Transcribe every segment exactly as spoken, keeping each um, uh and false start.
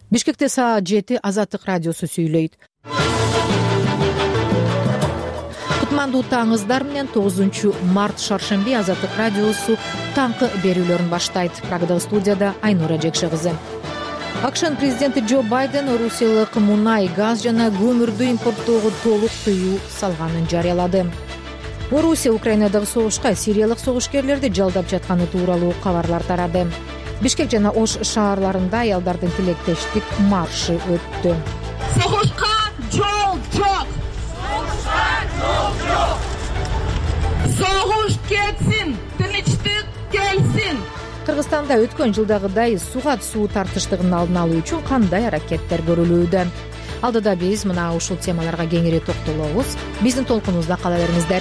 Бишкекте саат жети Азаттык радиосу сүйлөйт. Кутмандуу таңыздар менен тогузунчу март шаршемби Азаттык радиосу таңкы берүүлөрүн баштайт. Прагадагы студияда Айнура Жекше кызы. АКШнын президенти Джо Байден Орусиялык мунай, газ жана көмүрдү импорттоого толук тыюу салганын жарыялады. Орусия Украинадагы согушка сириялык согушкерлерди жалдап жатканы тууралуу кабарлар тарады. Бишкек жана Ош шаарларында аялдардын тилектештик маршы өттү. Согушка жол жок. Согушка жол жок. Согуш кетсин, тынычтык келсин. Кыргызстанда өткөн жылдагыдай суга суу тартыштыгын алдын алуу үчүн кандай аракеттер көрүлүүдө? Алдыда биз мына ушул темаларга кеңири токтолобуз. Биздин толкунубузда кала бериңиздер.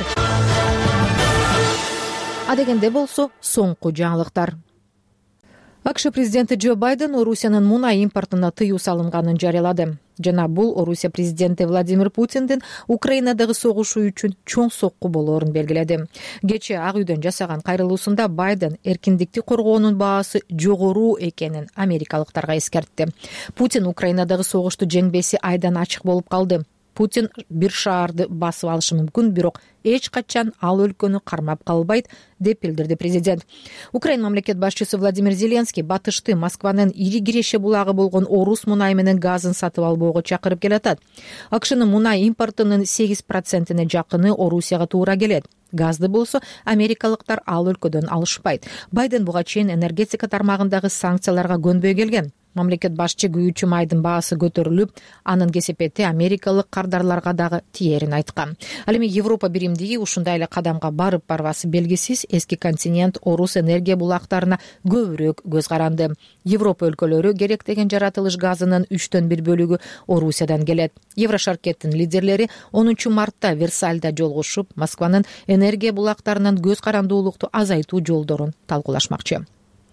Адегенде болсо соңку жаңылыктар. АКШ президенти Джо Байден Орусиянын мунай импортуна тыюу салынганын жарыялады. Жана бул Орусия президенти Владимир Путиндин Украинадагы согушу үчүн чоң сокку болоорун белгиледи. Кечээ Ак үйдөн жасаган кайрылуусунда Байден эркиндикти коргоонун баасы жогору экенин америкалыктарга эскертти. Путин Украинадагы согушту жеңбеси айдан ачык болуп калды. Путин бир шаарды басып алышы мүмкүн, бирок эч качан ал өлкөнү кармап калбайт, деп билдирди президент. Украин мамлекет башчысы Владимир Зеленский батышты Москванын ири киреше булагы болгон Орус мунай менен газын сатып албоого чакырып келатат. АКШнын мунай импортунун сегиз процентине жакыны Орусияга туура келет. Газды болсо америкалыктар ал өлкөдөн алышпайт. Байден буга чейин энергетика тармагындагы санкцияларга көнбөй келген. Мамлекет башчы күйүүчү майдын баасы көтөрүлүп, анын кесепети америкалык кардарларга дагы тиерин айткан. Ал эми Европа биримдиги ушундай эле кадамга барып барбасы белгисиз, эски континент Орус энергия булактарына көбүрөөк көз каранды. Европа өлкөлөрү керектеген жаратылыш газынын үчтөн бир бөлүгү Орусиядан келет. Еврошаркеттин лидерлери онунчу мартта Версальда жолугушуп, Москванын энергия булактарынан көз карандуулукту азайтуу жолдорун талкуулашмакчы.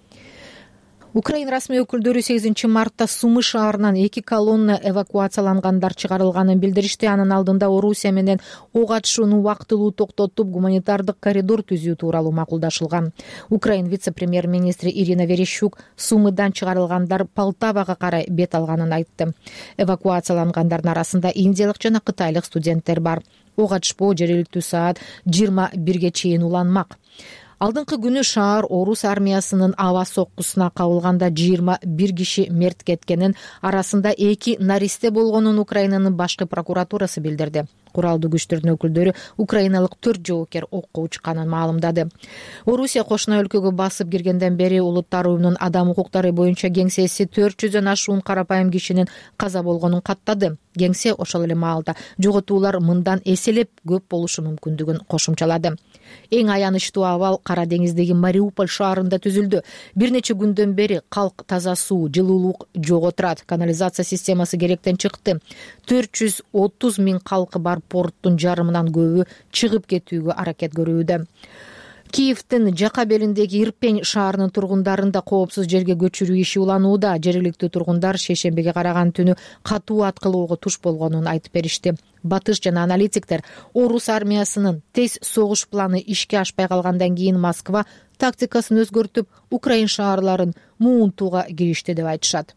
Украин расмий өкүлдөрү сегизинчи мартта Сумы шаарынан эки колонна эвакуациялангандар чыгарылганын билдиришти. Анын алдында Орусия менен ок атышууну убактылуу токтотуп, гуманитардык коридор түзүү тууралуу макулдашылган. Украин вице-премьер-министри Ирина Верещук Сумыдан чыгарылгандар Полтавага карай бет алганын айтты. Эвакуациялангандардын арасында индиялык жана кытайлык студенттер бар. Ок атышпоо жергиликтүү саат жыйырма бирге чейин уланмак. Алдыңкы күнү шаар Орус армиясынын аба соккусуна кабылганда жыйырма бир киши мерт кеткенин, арасында эки наристе болгонун Украинанын башкы прокуратурасы билдирди. Куралдуу күчтөрдүн өкүлдөрү украиналык төрт жоокер окко учканын маалымдады. Орусия кошуна өлкөгө басып киргенден бери Улуттар уюмунун адам укуктары боюнча кеңсеси төрт жүздөн ашуун карапайым кишинин каза болгонун каттады. Кеңсе ошол эле маалда жоготуулар мындан эселеп көп болушу мүмкүндүгүн кошумчалады. Эң аянычтуу абал Кара деңиздеги Мариуполь шаарында түзүлдү. Бир нече күндөн бери калк таза суу, жылуулук жок отурат. Канализация системасы керектен чыкты. төрт жүз отуз миң калкы бар порттун жарымынан көбү чыгып кетүүгө аракет көрүүдө. Киевдин жака белиндеги Ирпень шаарынын тургундарын да коопсуз жерге көчүрүү иши уланууда. Жергиликтүү тургундар шейшембиге караган түнү катуу аткылоого туш болгонун айтып беришти. Батыш жана аналитиктер Орус армиясынын тез согуш планы ишке ашпай калгандан кийин Москва тактикасын өзгөртүп, Украин шаарларын муунтууга киришти деп айтышат.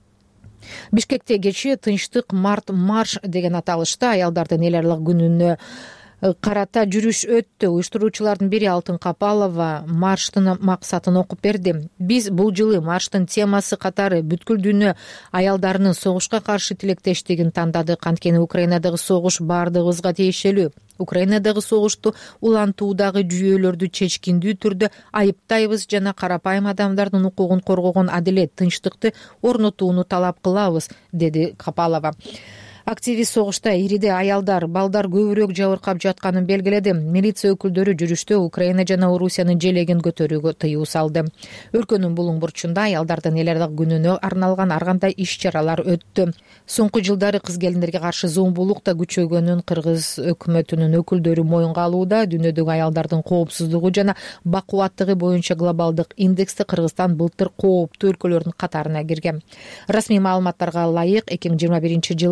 Бишкекте кечээ Тынчтык март марш деген аталышта аялдардын эл аралык күнүнө карата жүрүш өттү. Уюштуруучулардын бири Алтын Капалова марштын максатын окуп берди. Биз бул жылы марштын темасы катары бүткүл дүйнө аялдарынын согушка каршы тилектештигин тандадык. Анткени Украинадагы согуш бардыгыбызга тиешелүү. Украинадагы согушту улантуудагы жүйөлөрдү чечкиндүү түрдө айыптайбыз жана карапайым адамдардын укугун коргогон адилет, тынчтыкты орнотууну талап кылабыз, деди Капалова. Активист согушта ириде аялдар, балдар көбүрөөк жабыркап жатканын белгиледи. Милиция өкүлдөрү жүрүштө Украина жана Орусиянын желегин көтөрүүгө тыюу салды. Өлкөнүн булуң бурчунда аялдардын эл аралык күнүнө арналган ар кандай иш-чаралар өттү. Соңку жылдары кыз-келиндерге каршы зомбулук да күчөгөнүн Кыргыз өкмөтүнүн өкүлдөрү моюнга алууда. Дүйнөдөгү аялдардын коопсуздугу жана бакубаттыгы боюнча глобалдык индексте Кыргызстан былтыр кооптуу өлкөлөрдүн катарына кирген. Расмий маалыматтарга ылайык эки миң жыйырма биринчи жылы үй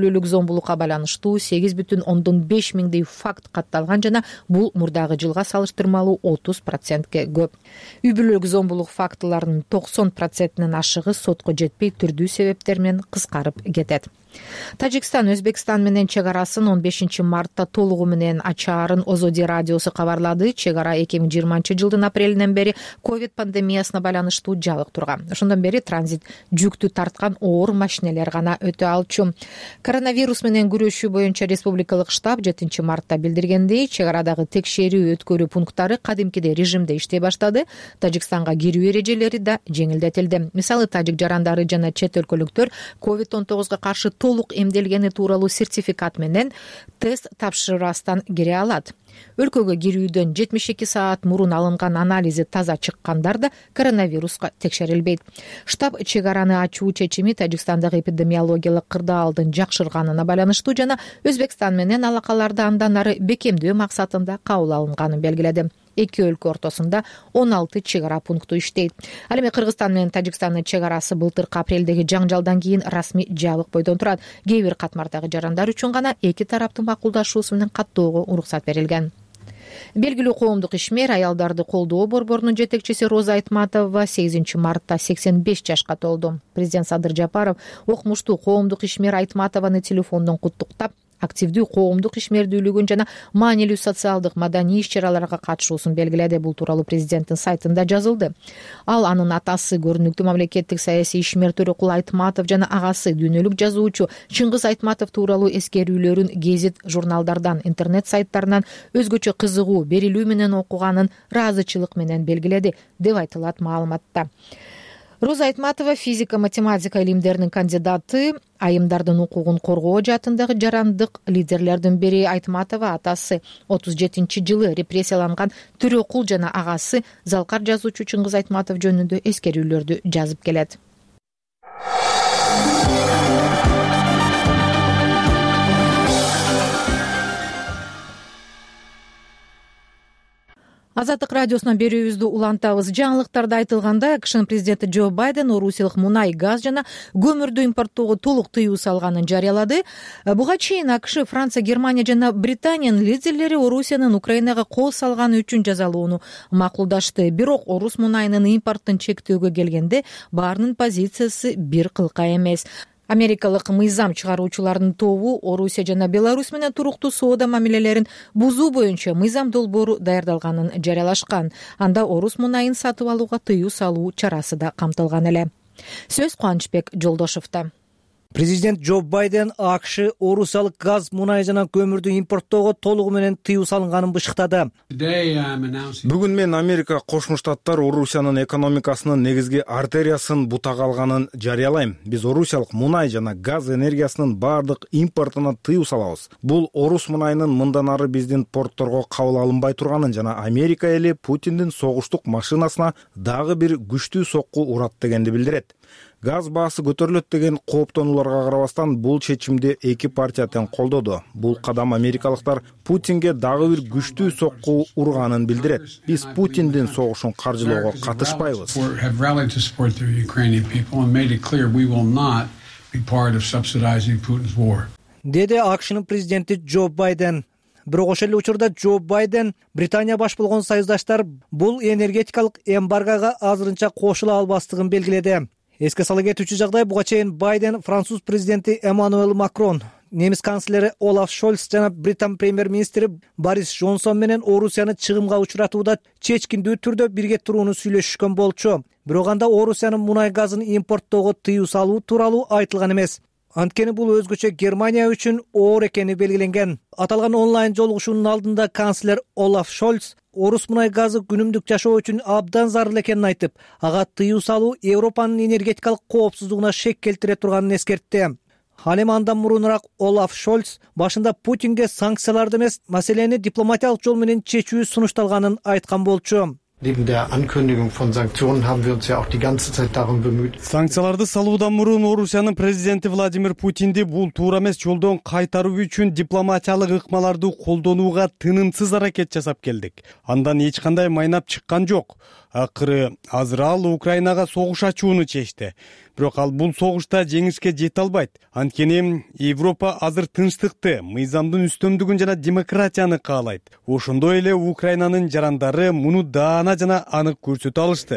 бүлөлүк зомбулукка байланыштуу сегиз бүтүн ондон беш миңдей факт катталган жана бул мурдагы жылга салыштырмалуу отуз процентке көп. Үй бүлөлүк зомбулук фактыларынын токсон процентинен ашыгы сотко жетпей түрдүү себептер менен кыскарып кетет. Тажикстан Өзбекстан менен чек арасын он бешинчи мартта толугу менен ачаарын Озоди радиосу кабарлады. Чек ара эки миң жыйырманчы жылдын апрелинен бери ковид пандемиясына байланыштуу жабык турган. Ошондон бери транзит жүктү тарткан оор машинелер гана өтө алчу. Коронавирус менен күрөшүү боюнча республикалык штаб жетинчи мартта билдиргендей, чек арадагы текшерүү өткөрүү пункттары кадимкидей режимде иштей баштады. Тажикстанга кирүү эрежелери да жеңилдетилди. Мисалы, тажик жарандары жана чет өлкөлүктөр ковид он тогузга каршы толук эмделгени тууралуу сертификат менен тест тапшырбастан кире алат. Өлкөгө кирүүдөн жетимиш эки саат мурун алынган анализи таза чыккандар да коронавируска текшерилбейт. Штаб чек араны ачуу чечими Тажикстандагы эпидемиологиялык кырдаалдын жакшырганына байланыштуу жана Өзбекстан менен алакаларды андан ары бекемдөө максатында кабыл алынганын белгиледи. Эки өлкө ортосунда он алты чек ара пункту иштейт. Ал эми Кыргызстан менен Тажикстандын чек арасы былтыркы апрелдеги жаңжалдан кийин расмий жабык бойдон турат. Кээ бир катмардагы жарандар үчүн гана эки тараптын макулдашуусу менен каттоого уруксат берилген. Белгилүү коомдук ишмер, аялдарды колдоо борборунун жетекчиси Роза Айтматова сегизинчи мартта сексен беш жашка толду. Президент Садыр Жапаров окумуштуу коомдук ишмер Айтматованы телефондон куттуктап, активдүү коомдук ишмердүүлүгүн жана маанилүү социалдык маданий иш-чараларга катышуусун белгиледи. Бул тууралуу президенттин сайтында жазылды. Ал анын атасы көрүнүктүү мамлекеттик саясий ишмер Төрөкул Айтматов жана агасы дүйнөлүк жазуучу Чыңгыз Айтматов тууралуу эскерүүлөрүн гезит журналдардан, интернет сайттарынан өзгөчө кызыгуу берилүү менен окуганын ыраазычылык менен белгиледи, деп айтылат маалыматта. Роза Айтматова физика-математика илимдеринин кандидаты, айымдардын укугун коргоо жаатындагы жарандык лидерлердин бири. Айтматова атасы отуз жетинчи жылы репрессияланган Төрөкул жана агасы залкар жазуучу Чыңгыз Айтматов жөнүндө эскерүүлөрдү жазып келет. Азаттык радиосунан берүүбүздү улантабыз. Жаңылыктарда айтылгандай, АКШнын президенти Джо Байден орусиялык мунай, газ жана көмүрдү импорттоого толук тыюу салганын жарыялады. Буга чейин АКШ, Франция, Германия жана Британиянын лидерлери Орусиянын Украинага кол салганы үчүн жазалоону макулдашты. Бирок орус мунайынын импорттун чектөөгө келгенде баарынын позициясы бир кылка эмес. Америкалык мыйзам чыгаруучулардын тобу Орусия жана Беларусь менен туруктуу соода мамилелерин бузуу боюнча мыйзам долбоору даярдалганын жарыялашкан. Анда орус мунайын сатып алууга тыюу салуу чарасы да камтылган эле. Сөз Кубанычбек Жолдошовдо. Президент Джо Байден АКШ орусиялык газ, мунай жана көмүрдү импорттоого толугу менен тыюу салынганын бышыктады. Бүгүн мен Америка Кошмо Штаттар Орусиянын экономикасынын негизги артериясын бутага алганын жарыялайм. Биз орусиялык мунай жана газ энергиясынын баардык импортуна тыюу салабыз. Бул орус мунайынын мындан ары биздин портторго кабыл алынбай турганын жана Америка эли Путиндин согуштук машинасына дагы бир күчтүү сокку урат дегенди билдирет. Газ баасы көтөрүлөт деген кооптонууларга карабастан бул чечимди эки партия тең колдоду. Бул кадам америкалыктар Путинге дагы бир күчтүү сокку урганын билдирет. Биз Путиндин согушун каржылоого катышпайбыз. Деди АКШнын президенти Джо Байден. Бирок ошол эле учурда Джо Байден Британия баш болгон союздаштар бул энергетикалык эмбаргага азырынча кошула албастыгын белгиледи. Эске сала кетүүчү жагдай, буга чейин Байден, француз президенти Эммануэл Макрон, немис канцлери Олаф Шольц жана Британ премьер-министри Борис Джонсон менен Орусияны чыгымга учуратууда чечкиндүү түрдө бирге турууну сүйлөшүшкөн болчу. Бирок анда Орусиянын мунай газын импорттоого тыюу салуу тууралуу айтылган эмес. Анткени бул өзгөчө Германия үчүн оор экени белгиленген. Аталган онлайн жолугушуунун алдында канцлер Олаф Шольц орус мунай газы күнүмдүк жашоо үчүн абдан зарыл экенин айтып, ага тыюу салуу Европанын энергетикалык коопсуздугуна шек келтире турганын эскертти. Ал эми андан мурунураак Олаф Шольц башында Путинге санкцияларды эмес, маселени дипломатиялык жол менен чечүү сунушталганын айткан болчу. Neben der Ankündigung von Sanktionen haben wir uns ja auch die ganze Zeit darum bemüht. Санкцияларды салуудан мурун Орусиянын президенти Владимир Путинди бул туура эмес жолдон кайтаруу үчүн дипломатиялык ыкмаларды колдонууга тынымсыз аракет жасап келдик. Андан эч кандай майнап чыккан жок. Акыры азыр ал Украинага согуш ачууну чечти. Бирок ал бул согушта жеңишке жете албайт. Анткени Европа азыр тынчтыкты, мыйзамдын үстөмдүгүн жана демократияны каалайт. Ошондой эле Украинанын жарандары муну даана жана анык көрсөтө алышты.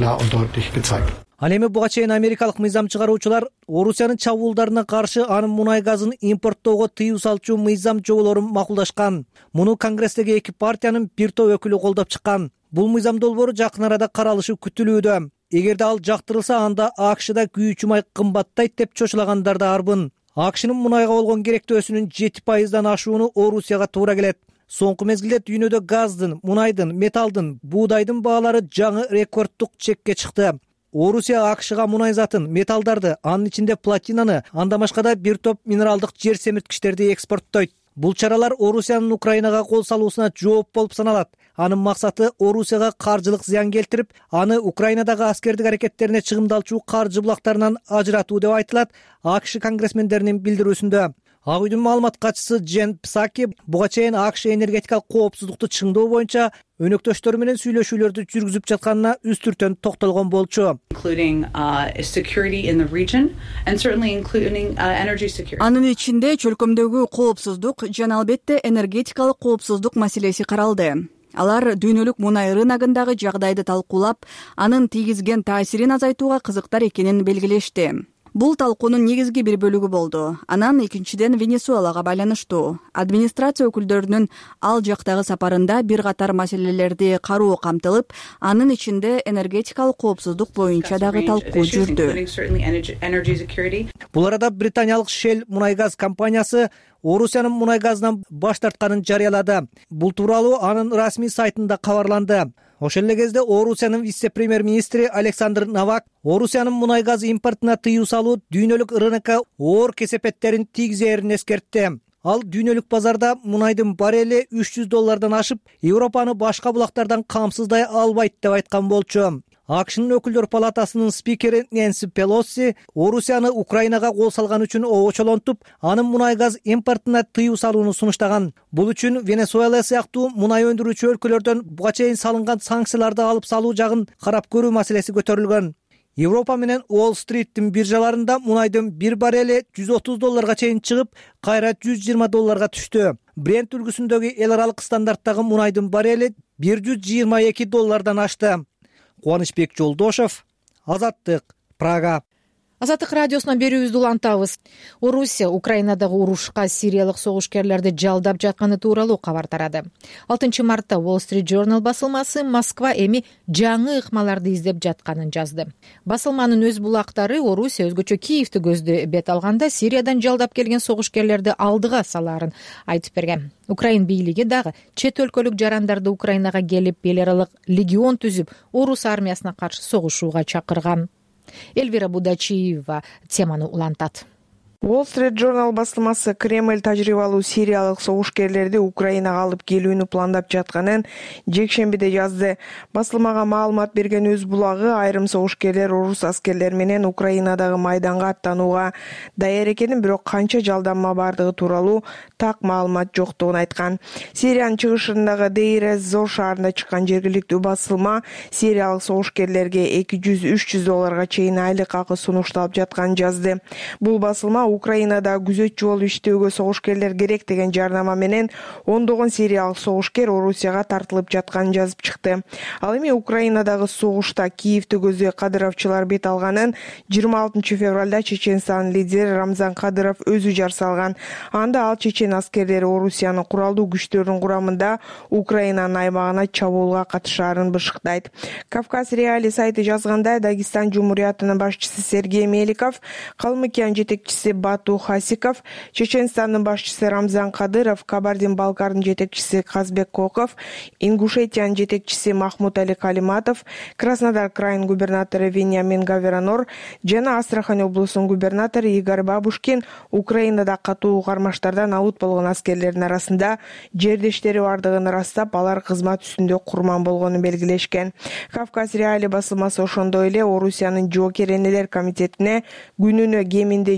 Ал эми буга чейин америкалык мыйзам чыгаруучулар Орусиянын чабуулдарына каршы анын мунай газын импорттоого тыюу салчу мыйзам жоболорун макулдашкан. Муну Конгресстеги эки партиянын бир топ өкүлү колдоп чыккан. Бул мыйзам долбоору жакын арада каралышы күтүлүүдө. Эгерде ал жактырылса, анда АКШда күйүүчү май кымбаттайт деп чочулагандар да арбын. АКШнын мунайга болгон керектөөсүнүн жети пайыздан ашууну Орусияга туура келет. Соңку мезгилде дүйнөдө газдын, мунайдын, металдын, буудайдын баалары жаңы рекордтук чекке чыкты. Орусия АКШга мунай затын, металдарды, анын ичинде платинаны, андан башка да бир топ минералдык жер семирткичтерди экспорттойт. Бул чаралар Орусиянын Украинага кол салуусуна жооп болуп саналат. Анын максаты Орусияга каржылык зыян келтирип, аны Украинадагы аскердик аракеттерине чыгымдалчу каржы булактарынан ажыратуу деп айтылат АКШ конгрессмендеринин билдирүүсүндө. Ак үйдүн маалымат катчысы Джен Псаки буга чейин АКШ энергетикалык коопсуздукту чыңдоо боюнча өнөктөштөрү менен сүйлөшүүлөрдү жүргүзүп жатканына үстүртөн токтолгон болчу. Анын ичинде чөлкөмдөгү коопсуздук жана албетте энергетикалык коопсуздук маселеси каралды. Алар дүйнөлүк мунай рыногундагы жагдайды талкуулап, анын тийгизген таасирин азайтууга кызыктар экенин белгилешти. Бул талкуунун негизги бир бөлүгү болду. Анан экинчиден Венесуэлага байланыштуу. Администрация өкүлдөрүнүн ал жактагы сапарында бир катар маселелерди кароо камтылып, анын ичинде энергетикалык коопсуздук боюнча дагы талкуу жүрдү. Бул арада британиялык Shell мунай газ компаниясы Орусиянын мунай газынан баш тартканын жарыялады. Бул тууралуу анын расмий сайтында кабарланды. Ошол эле кезде Орусиянын вице-премьер-министри Александр Новак Орусиянын мунай газ импортуна тыюу салуу дүйнөлүк рынокко оор кесепеттерин тийгизерин эскертти. Ал дүйнөлүк базарда мунайдын баррели үч жүз доллардан ашып, Европаны башка булактардан камсыздай албайт деп айткан болчу. АКШнын өкүлдөр палатасынын спикери Нэнси Пелоси Орусияны Украинага кол салган үчүн оочолонтуп, анын мунай газ импортуна тыюу салууну сунуштаган. Бул үчүн Венесуэла сыяктуу мунай өндүрүүчү өлкөлөрдөн буга чейин салынган санкцияларды алып салуу жагын карап көрүү маселеси көтөрүлгөн. Европа менен Уолл-стриттин биржаларында мунайдын бир баррели жүз отуз долларга чейин чыгып, кайра жүз жыйырма долларга түштү. Брент үлгүсүндөгү эл аралык стандарттагы мунайдын баррели бир жүз жыйырма эки доллардан ашты. Кубанычбек Жолдошев, Азаттык, Прага. Азаттык радиосунан берүүбүздү улантабыз. Орусия Украинадагы урушка сириялык согушкерлерди жалдап жатканы тууралуу кабар тарады. алтынчы мартта Wall Street Journal басылмасы Москва эми жаңы ыкмаларды издеп жатканын жазды. Басылманын өз булактары Орусия өзгөчө Киевти көздө бет алганда Сириядан жалдап келген согушкерлерди алдыга салаарын айтып берген. Украин бийлиги дагы чет өлкөлүк жарандарды Украинага келип, эл аралык легион түзүп, орус армиясына каршы согушууга чакырган. Эльвира Будачиева теманы улантат. Wall Street Journal басылмасы Кремль тажрыйбалуу сириялык согушкерлерди Украинага алып келүүнү пландап жатканын жекшембиде жазды. Басылмага маалымат берген өз булагы айрым согушкерлер орус аскерлери менен Украинадагы майданга аттанууга даяр экенин, бирок канча жалданма бардыгы тууралуу так маалымат жоктугун айткан. Сириянын чыгышындагы Дейр эз-Зор шаарында чыккан жергиликтүү басылма сириялык согушкерлерге эки жүз үч жүз долларга чейин айлык акы сунушталып жатканын жазды. Бул басылма Украинада күзөтчү болуп иштөөгө согушкерлер керек деген жарнама менен ондогон сириялык согушкер Орусияга тартылып жатканын жазып чыкты. Ал эми Украинадагы согушта Киевти көздөй кадыровчулар бет алганын жыйырма алтынчы февралда Чеченстандын лидери Рамзан Кадыров өзү жар салган. Анда ал чечен аскерлери Орусиянын куралдуу күчтөрүнүн курамында Украинанын аймагына чабуулга катышаарын бышыктайт. Кавказ Реали сайты жазгандай, Дагестан Жумуриятынын башчысы Сергей Меликов, Калмыкиянын жетекчиси Бату Хасиков, Чеченстандын башчысы Рамзан Кадыров, Кабардин-Балкардын жетекчиси Казбек Коков, Ингушетиянын жетекчиси Махмуд Али Калиматов, Краснодар крайынын губернатору Вениамин Гаверанор жана Астрахань облусунун губернатору Игорь Бабушкин Украинада катуу кармаштардан алып болгон аскерлердин арасында жердештери бардыгын ырастап, алар кызмат үстүндө курман болгонун белгилешкен. Кавказ Реали басылмасы ошондой эле Орусиянын жоокер энелер комитетине күнүнө кеминде жыйырмадан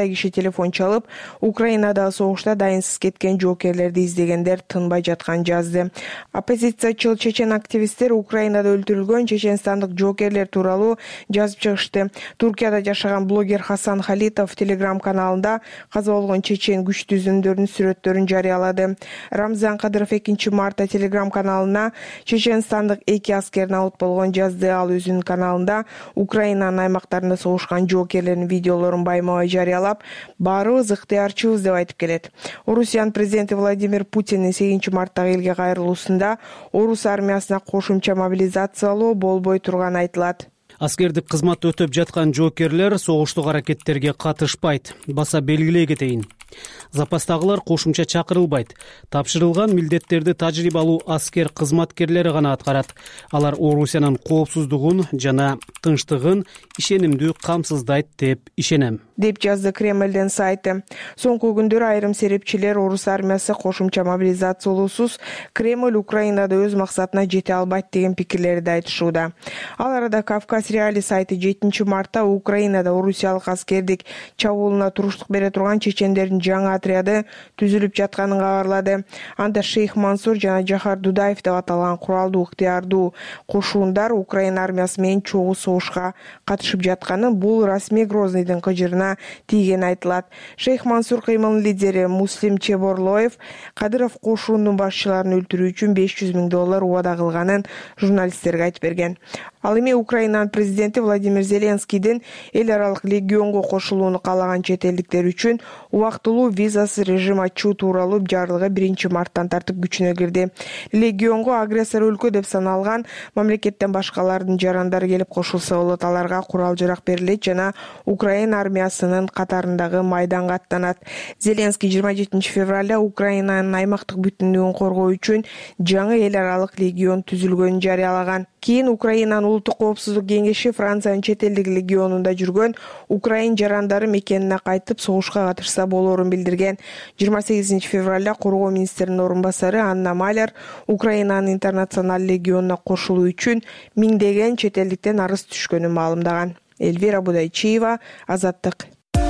миңдей киши телефон чалып, Украинадагы согушта дайынсыз кеткен жоокерлерди издегендер тынбай жатканын жазды. Оппозициячыл чечен активисттер Украинада өлтүрүлгөн чеченстандык жоокерлер тууралуу жазып чыгышты. Туркияда жашаган блогер Хасан Халитов Telegram каналында каза болгон чечен күч түзүмдөрүнүн сүрөттөрүн жарыялады. Рамзан Кадыров экинчи мартта Telegram каналына чеченстандык эки аскердин алып болгон жазды. Ал өзүнүн каналында Украинанын аймактарында согушкан жоокерлердин видеолорун байма-бай жарыялап, баарыбыз ыктыярчыбыз деп айтып келет. Орусиянын президенти Владимир Путиндин сегизинчи марттагы элге кайрылуусунда орус армиясына кошумча мобилизациялоо болбой турганы айтылат. Аскердик кызмат өтөп жаткан жоокерлер согуштук аракеттерге катышпайт. Баса белгилей кетейин. Запастагылар кошумча чакырылбайт. Тапшырылган милдеттерди тажрыйбалуу аскер кызматкерлери гана аткарат. Алар Орусиянын коопсуздугун жана тынчтыгын ишенимдүү камсыздайт деп ишенем, деп жазды Кремлдин сайты. Соңку күндөрү айрым серепчилер орус армиясы кошумча мобилизациялоосуз Кремль Украинада өз максатына жете албайт деген пикирлерди айтышууда. Ал арада Кавказ Реалий сайты жетинчи мартта Украинада орусиялык аскердик чабуулуна туруштук бере турган чечендердин жаңы отряды түзүлүп жатканын кабарлады. Анда Шейх Мансур жана Жахар Дудаев деп аталган куралдуу ыктыярдуу кошуундар Украина армиясы менен чогуу согушка катышып жатканы бул расмий Грозныйдын кыжырына тийгени айтылат. Шейх Мансур кыймылынын лидери Муслим Чеборлоев Кадыров кошуунун башчыларын өлтүрүү үчүн беш жүз миң доллар убада кылганын журналисттерге айтып берген. Ал эми Украинанын президенти Владимир Зеленскийдин эл аралык легионго кошулууну каалаган чет элдиктер үчүн убактылуу визасыз режим ачуу тууралуу жарлыгы биринчи марттан тартып күчүнө кирди. Легионго агрессор өлкө деп саналган мамлекеттен башкалардын жарандары келип кошулса болот. Аларга курал-жарак берилет жана Украина армиясынын катарындагы майданга аттанат. Зеленский жыйырма жетинчи февралда Украинанын аймактык бүтүндүгүн коргоо үчүн жаңы эл аралык легион түзүлгөнүн жарыялаган. Кийин Украинанын улуттук коопсуздук кеңеши Франциянын чет элдик легионунда жүргөн Украин жарандары мекенине кайтып согушка катышса болоорун билдирген. жыйырма сегизинчи февралда коргоо министринин орун басары Анна Маляр Украинанын интернационал легионуна кошулуу үчүн миңдеген чет элдиктен арыз түшкөнүн маалымдаган. Эльвира Будайчиева, Азаттык.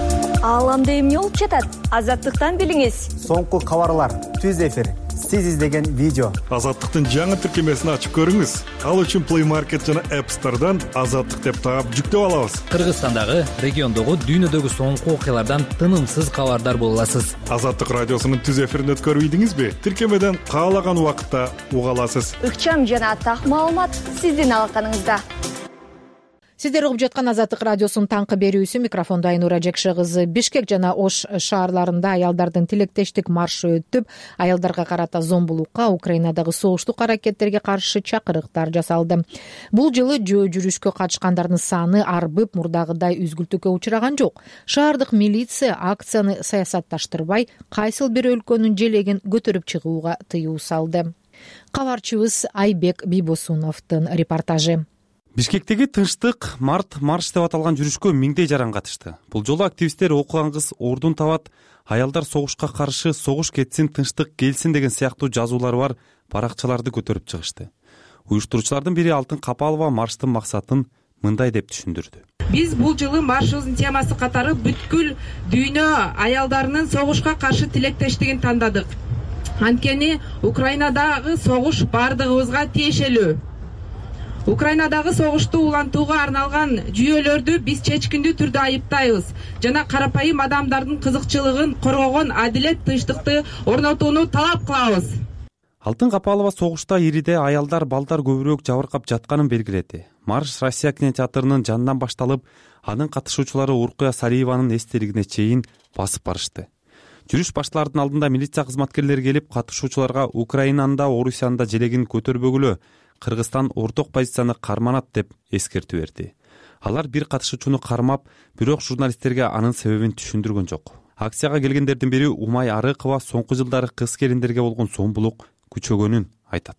Ааламда эмне болуп жатат? Азаттыктан билиңиз. Соңку кабарлар, түз эфир, сиз издеген видео. Азаттыктын жаңы тиркемесин ачып көрүңүз. Ал үчүн Play Market жана App Store'дан Азаттык деп таап жүктөп алабыз. Кыргызстандагы, региондогу, дүйнөдөгү соңку окуялардан тынымсыз кабардар боло аласыз. Азаттык радиосунун түз эфирин өткөрбөйдүңүзбү? Тиркемеден каалаган убакытта уга аласыз. Ыкчам жана так маалымат сиздин алаканыңызда. Сиздер угуп жаткан Азаттык радиосунун таңкы берүүсү. Микрофондо Айнура Жекше кызы. Бишкек жана Ош шаарларында аялдардын тилектештик маршы өтүп, аялдарга карата зомбулукка, Украинадагы согуштук аракеттерге каршы чакырыктар жасалды. Бул жылы жөө жүрүшкө катышкандардын саны арбып, мурдагыдай үзгүлтүккө учураган жок. Шаардык милиция акцияны саясатташтырбай, кайсыл бир өлкөнүн желегин көтөрүп чыгууга тыюу салды. Кабарчыбыз Айбек Бибосуновдун репортажы. Бишкектеги тынчтык март марш деп аталган жүрүшкө миңдей жаран катышты. Бул жолу активисттер окуган кыз ордун табат, аялдар согушка каршы, согуш кетсин, тынчтык келсин деген сыяктуу жазуулары бар баракчаларды көтөрүп чыгышты. Уюштуруучулардын бири Алтын Капалова марштын максатын мындай деп түшүндүрдү. Биз бул жылы маршыбыздын темасы катары бүткүл дүйнө аялдарынын согушка каршы тилектештигин тандадык. Анткени Украинадагы согуш бардыгыбызга тиешелүү. Украинадагы согушту улантууга арналган жүйөлөрдү биз чечкиндүү түрдө айыптайбыз жана карапайым адамдардын кызыкчылыгын коргогон адилет тынчтыкты орнотууну талап кылабыз. Алтын Капалова согушта ириде аялдар, балдар көбүрөөк жабыркап жатканын белгиледи. Марш Россия кинотеатрынын жанынан башталып, анын катышуучулары Уркуя Салиеванын эстелигине чейин басып барышты. Жүрүш башталардын алдында милиция кызматкерлери келип, катышуучуларга Украинанын да, Орусиянын да желегин көтөрбөгүлө, Кыргызстан орток позицияны карманат деп эскертүү берди. Алар бир катышуучуну кармап, бирок журналисттерге анын себебин түшүндүргөн жок. Акцияга келгендердин бири Умай Арыкова соңку жылдары кыз келиндерге болгон зомбулук күчөгөнүн айтат.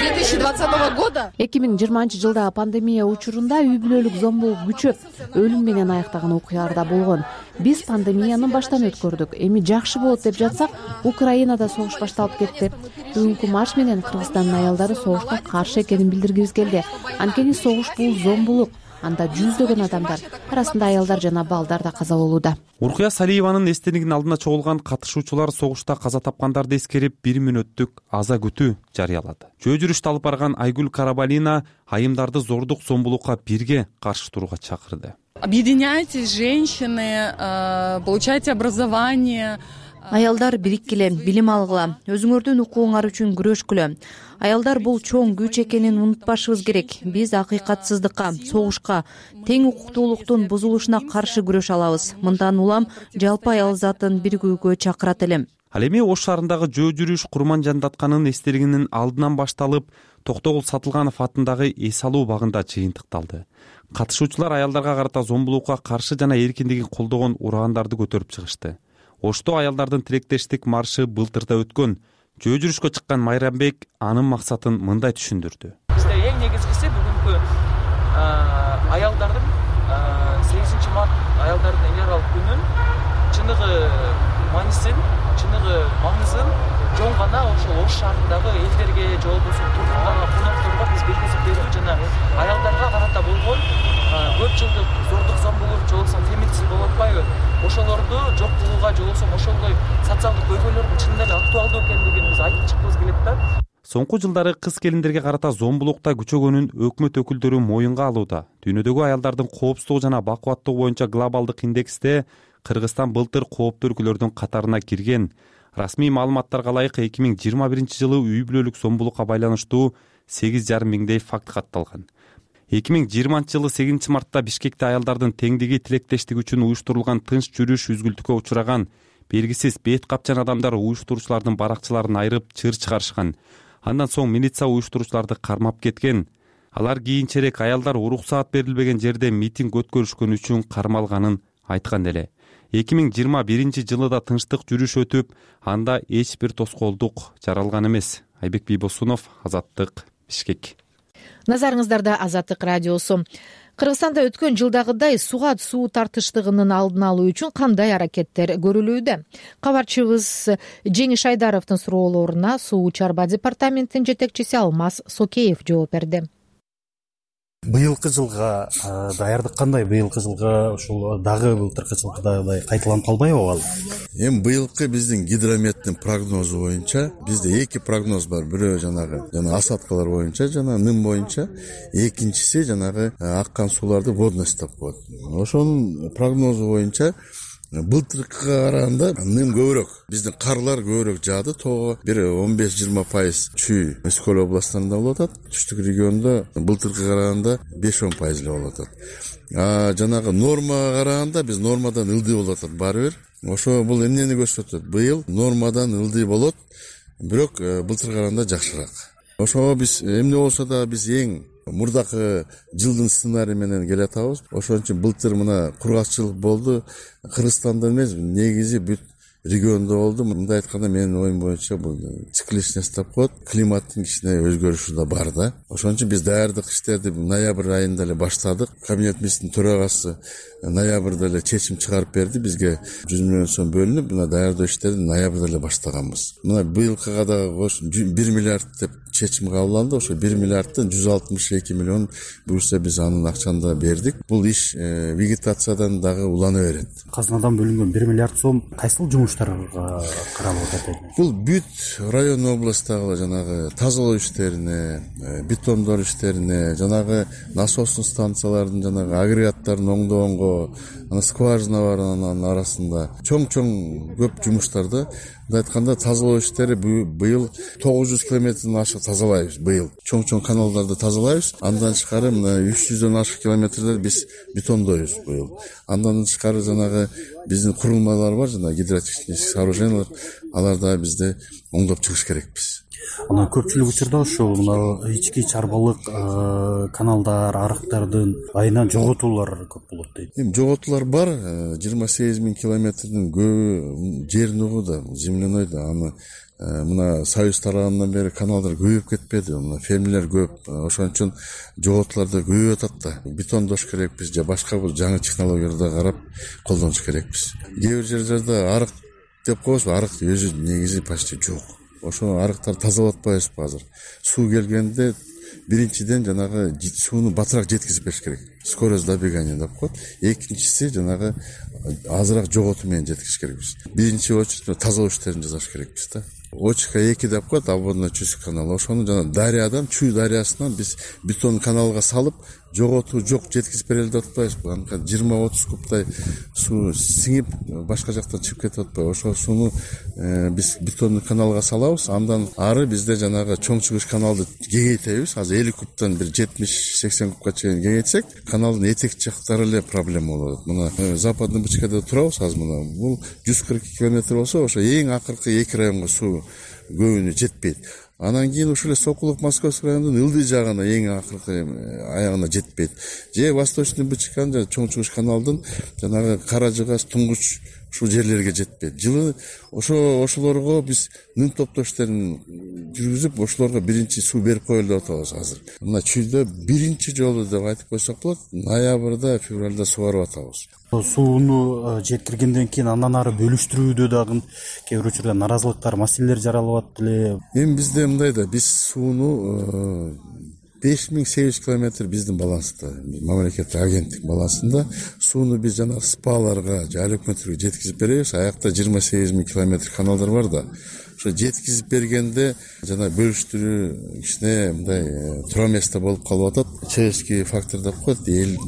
эки миң жыйырманчы жылдагы пандемия учурунда үй бүлөлүк зомбулук күчөп, өлүм менен аяктаган окуялар да болгон. Биз пандемияны баштан өткөрдүк. Эми жакшы болот деп жатсак, Украинада согуш башталып кетти. Бүгүнкү марш менен Кыргызстандын аялдары согушка каршы экенин билдиргибиз келди. Анткени согуш бул зомбулук. анда жүздөгөн адамдар, арасында аялдар жана балдар да каза болууда. Уркуя Салиеванын эстелигинин алдына чогулган катышуучулар согушта каза тапкандарды эскерип бир мүнөттүк аза күтүү жарыялады. Жөө жүрүштү алып барган Айгүл Карабалина айымдарды зордук зомбулукка бирге каршы турууга чакырды. Объединяйтесь, женщины, получайте образование. Аялдар бириккиле, билим алгыла, өзүңөрдүн укугуңар үчүн күрөшкүлө. Аялдар бул чоң күч экенин унутпашыбыз керек. Биз акыйкатсыздыкка, согушка, тең укуктуулуктун бузулушуна каршы күрөшө алабыз. Мындан улам жалпы аял затын биригүүгө чакырат элем. Ал эми Ош шаарындагы жөө жүрүш Курман Жандатканын эстелигинин алдынан башталып, Токтогул Сатылганов атындагы эс алуу багында жыйынтыкталды. Катышуучулар аялдарга карата зомбулукка каршы жана эркиндигин колдогон урагандарды көтөрүп чыгышты. Ошто аялдардын тилектештик маршы былтырда өткөн. Жөө жүрүшкө чыккан Майрамбек анын максатын мындай түшүндүрдү. Бизде эң негизгиси бүгүнкү аялдардын сегизинчи март аялдардын эл аралык күнүн чыныгы маанисин, чыныгы маңызын жон гана ошол Ош шаарындагы элдерге же болбосо тургундарга, конокторго биз белгизип берүү жана аялдарга карата болгон көп жылдык зордук зомбулук же болбосо фемицид болуп атпайбы, ошолорду жок кылууга же болбосо ошондой социалдык көйгөйлөрдүн чынында эле актуалдуу экендигин биз айтып чыккыбыз келет да. Соңку жылдары кыз келиндерге карата зомбулукта күчөгөнүн өкмөт өкүлдөрү моюнга алууда. Дүйнөдөгү аялдардын коопсуздугу жана бакубаттыгы боюнча глобалдык индексте Кыргызстан былтыр кооптуу өлкөлөрдүн катарына кирген. Расмий маалыматтарга ылайык эки миң жыйырма биринчи жылы үй бүлөлүк зомбулукка байланыштуу сегиз жарым миңдей факт катталган. эки миң жыйырманчы жылы сегизинчи мартта Бишкекте аялдардын теңдиги, тилектештиги үчүн уюштурулган тынч жүрүш үзгүлтүккө учураган. Белгисиз бет капчан адамдар уюштуруучулардын баракчыларын айырып чыр чыгарышкан. Андан соң милиция уюштуруучуларды кармап кеткен. Алар кийинчерээк аялдар уруксаат берилбеген жерде митинг өткөрүшкөн үчүн кармалганын айткан эле. эки миң жыйырма биринчи жылы да тынчтык жүрүш өтүп, анда эч бир тоскоолдук жаралган эмес. Айбек Бийбосунов, Азаттык, Бишкек. Назарыңыздарда Азаттык радиосу. Кыргызстанда өткөн жылдагыдай суга суу тартыштыгынын алдын алуу үчүн кандай аракеттер көрүлүүдө? Кабарчыбыз Жеңиш Айдаровдун суроолоруна Суу чарба департаментинин жетекчиси Алмаз Сокеев жооп берди. Быйылкы жылга даярдык кандай? Быйылкы жылга ушул дагы былтыркы жылгыдай кайталанып калбайбы ал? Эми быйылкы биздин гидрометтин прогнозу боюнча бизде эки прогноз бар. Бирөө жанагы жана осадкалар боюнча, жана ным боюнча, экинчиси жанагы аккан сууларды водность деп коет. Ошонун прогнозу боюнча былтыркыга караганда ным көбүрөөк. Биздин карлар көбүрөөк жаады. Тоого бир он беш жыйырма пайыз Чүй, Өскөл областарында болуп атат. Түштүк региондо былтыркыга караганда беш он пайыз эле болуп атат. А жанагы нормага караганда биз нормадан ылдый болуп атат баары бир. Ошо бул эмнени көрсөтөт? Быйыл нормадан ылдый болот, бирок былтыркыга караганда жакшыраак. Ошого биз эмне болсо да биз эң мурдакы жылдын сценарий менен келатабыз. Ошон үчүн былтыр мына кургакчылык болду. Кыргызстанда эмес, негизи бүт региондо болду. Мындай айтканда менин оюм боюнча бул цикличность деп коет. Климаттын кичине өзгөрүшү да бар да. Ошон үчүн биз даярдык иштерди ноябрь айында эле баштадык. Кабинет министринин төрагасы ноябрда эле чечим чыгарып берди. Бизге жүз миллион сом бөлүнүп, мына даярдоо иштерди ноябрда эле баштаганбыз. Мына быйылкыга дагы бир миллиард деп чечим кабыл алынды. Ошо бир миллиардтан жүз алтымыш эки миллион буюрса биз анын акчаны да бердик. Бул иш э, вегетациядан дагы улана берет. Казынадан бөлүнгөн бир миллиард сом кайсыл жумуштарга каралып атат? Бул бүт район областтагы жанагы тазалоо иштерине, бетондор иштерине, жанагы насостун станциялардын жанагы агрегаттарын оңдогонго, ана скважина бар анын арасында чоң-чоң көп жумуштарда. Мындай айтканда тазалоо иштери быйыл тогуз жүз километрден ашык тазалайбыз. Быйыл чоң-чоң каналдарды тазалайбыз. Андан тышкары мына үч жүздөн ашык километрлер биз бетондойбуз быйыл. Андан тышкары жанагы биздин курулмалар бар, жана гидротехнический сооружениялар, алар да бизде оңдоп чыгыш керекпиз. Анан көпчүлүк учурда ошол мына ички чарбалык каналдар, арыктардын айынан жоготуулар көп болот дейт. Эми жоготуулар бар, жыйырма сегиз миң километрдин көбү жер нугуда, земляной да. Аны мына Союз тарагандан бери каналдар көбөйүп кетпеди, мына фермерлер көп. Ошон үчүн жоготуулар да көбөйүп атат да. Бетондош керекпиз же башка бир жаңы технологияларды карап колдонуш керекпиз. Кээ бир жерлерде арык деп коебуз, арык өзү негизи почти жок. Ошо арыктар тазалап атпайбызбы азыр. Суу келгенде биринчиден жанагы сууну батыраак жеткизип бериш керек, скорость добегания деп коет. Экинчиси жанагы азыраак жоготуу менен жеткириш керекпиз. Биринчи очередь тазалоо иштерин жасаш керекпиз да. Очка эки деп коет, обводной чуйский канал. Ошону жана дарыядан, Чүй дарыясынан биз бетон каналга салып, жоготуу жок жеткизип берели деп атпайбыз. жыйырма отуз кубтай суу сиңип башка жактан чыгып кетип атпайбы. Ошол сууну биз бетонный каналга салабыз. Андан ары бизде жанагы чоң чыгыш каналды кеңейтебиз. Азыр элүү кубтан бир жетимиш сексен кубка чейин кеңейтсек, каналдын этек жактары эле проблема болот. Мына Западный Бычкада турабыз азыр, мына бул жүз кырк километр болсо, ошо эң акыркы эки районго суу көбүнө жетпейт. Анан кийин ушул эле Сокулук Московский районунун ылдый жагына эң акыркы аягына жетпейт. Же Восточный Бычкан жана чоң чыгыш каналдын жанагы Каражыгас, Туңгуч ушул жерлерге жетпейт. Жылы ошо ошолорго биз нын топтоо иштерин жүргүзүп, ошолорго биринчи суу берип коелу деп атабыз азыр. Мына Чүйдө биринчи жолу деп айтып койсок болот, ноябрда, февралда сугарып атабыз. Сууну жеткиргенден кийин андан ары бөлүштүрүүдө дагы кээ бир учурда наразылыктар, маселелер жаралып атты эле. Эми бизде мындай да, биз сууну беш миң сегиз жүз километр биздин баланста, мамлекеттик агенттик балансында сууну биз жана спаларга, жайлык өкмөттөргө жеткизип беребиз. Аякта жыйырма сегиз миң километр каналдар бар да. Ошо жеткизип бергенде жана бөлүштүрүү кичине мындай туура эместе болуп калып атат. Человеческий фактор деп коет.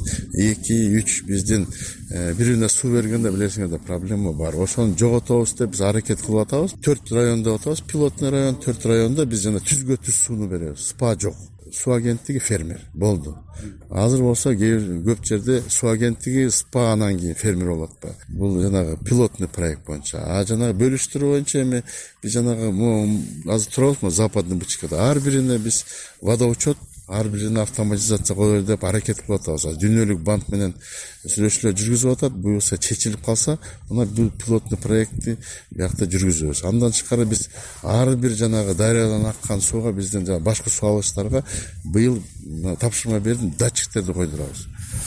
эки үч биздин бири-бирине суу бергенде билесиңер да проблема бар. Ошону жоготобуз деп биз аракет кылып атабыз. төрт район деп атабыз. Пилотный район, төрт районда биз жана түзгө түз сууну беребиз. Спа жок. Суу агенттиги фермер болду. Азыр болсо көп жерде суу агенттиги спа анан кийин фермер болуп атпайбы. Бул жанагы пилотный проект боюнча. А жанагы бөлүштүрүү боюнча эми биз жанагы азыр турабызбы Западный Бычкада. Ар бирине биз водоучет, ар бирине автоматизация коелу деп аракет кылып атабыз. Дүйнөлүк банк менен сүйлөшүүлөр жүргүзүп атат. Буюрса чечилип калса, мына бул пилотный проектти биякта жүргүзөбүз. Андан тышкары биз ар бир жанагы дарыядан аккан сууга биздин жана башка суу алгычтарга быйыл тапшырма бердим, датчиктерди койдурабыз.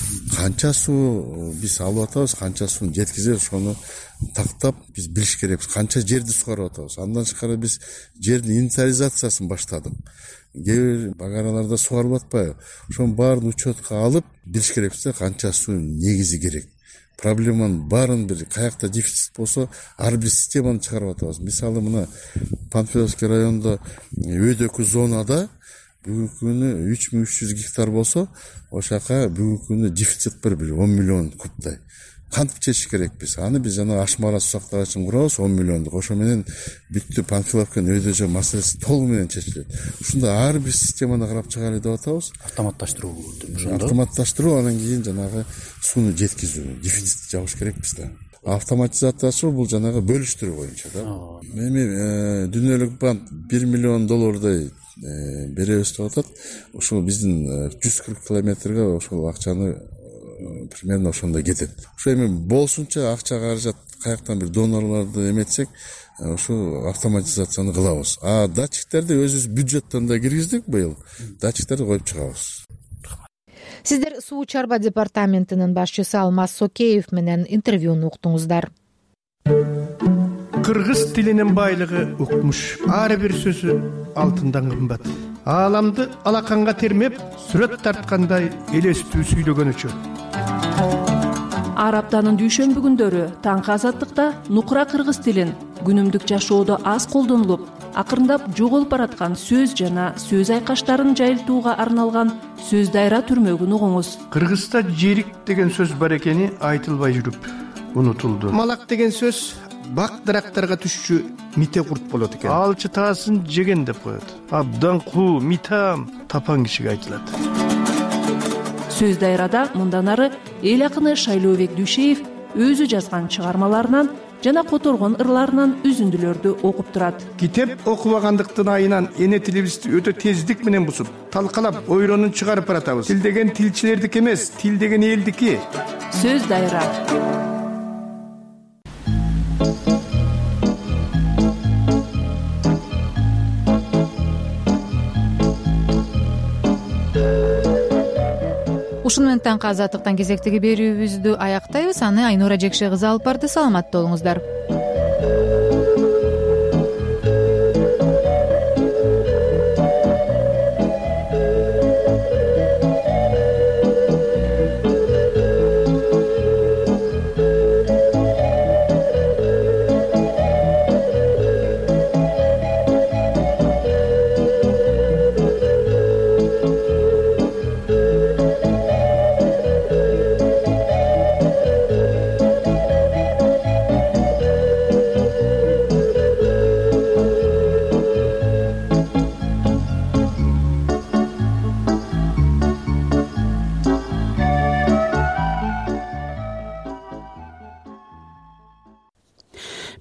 Канча суу биз алып атабыз, канча сууну жеткизебиз, ошону тактап биз билиш керекпиз. Канча жерди сугарып атабыз. Андан тышкары биз жердин инвентаризациясын баштадык. Кээ бир багараларда сугарылып атпайбы. Ошонун баарын учетко алып билиш керекпиз, канча суу негизи керек. Проблеманын баарын бир каякта дефицит болсо, ар бир системаны чыгарып атабыз. Мисалы мына Панфиловский райондо өйдөкү зонада бүгүнкү күнү үч миң үч жүз гектар болсо, ошол жака бүгүнкү күнү дефицит бар бир он миллион кубтай. Кантип чечиш керекпиз? Аны биз жана ашмара сусактар үчүн курабыз он миллиондук. Ошо менен бүттү Панфиловканын өйдө жөө маселеси толугу менен чечилет. Ушунда ар бир системаны карап чыгалы деп атабыз. Автоматташтыруу. Автоматташтыруу, анан кийин жанагы сууну жеткизүү, дефицит жабыш керекпиз да. Автоматизация бул жанагы бөлүштүрүү боюнча да. Эми Дүйнөлүк банк бир миллион доллардай беребиз деп атат. Ошол биздин жүз кырк километрге ошол акчаны примерно ошондой кетет. Ошо эми болсунча акча каражат каяктан бир донорлорду эметсек, ошо автоматизацияны кылабыз. А датчиктерди өзүбүз бюджеттен да киргиздик быйыл. Датчиктерди коюп чыгабыз. Сиздер суу чарба департаментинин башчысы Алмаз Сокеев менен интервьюну уктуңуздар. Кыргыз тилинин байлыгы укмуш. Ар бир сөзү алтындан кымбат. Ааламды алаканга термеп, сүрөт тарткандай элестүү сүйлөгөн үчүн. Ар аптанын дүйшөмбү күндөрү таңкы азаттыкта нукура кыргыз тилин күнүмдүк жашоодо аз колдонулуп, акырындап жоголуп бараткан сөз жана сөз айкаштарын жайылтууга арналган сөз дайра түрмөгүн угуңуз. Кыргызда жерик деген сөз бар экени айтылбай жүрүп унутулду. Малак деген сөз бак дарактарга түшчү мите курт болот экен. Алчы таасын жеген деп коет. Абдан куу, митам тапан кишиге айтылат. Сөз дайрада мындан ары эл акыны Шайлообек Дүйшеев өзү жазган чыгармаларынан жана которгон ырларынан үзүндүлөрдү окуп турат. Китеп окубагандыктын айынан эне тилибизди өтө тездик менен бузуп, талкалап, ойронун чыгарып баратабыз. Тил деген тилчилердики эмес, тил деген элдики. Сөз дайра. Ушуну менен таңкы азаттыктан кезектеги берүүбүздү аяктайбыз. Аны Айнура Жекше кызы алып барды. Саламатта болуңуздар.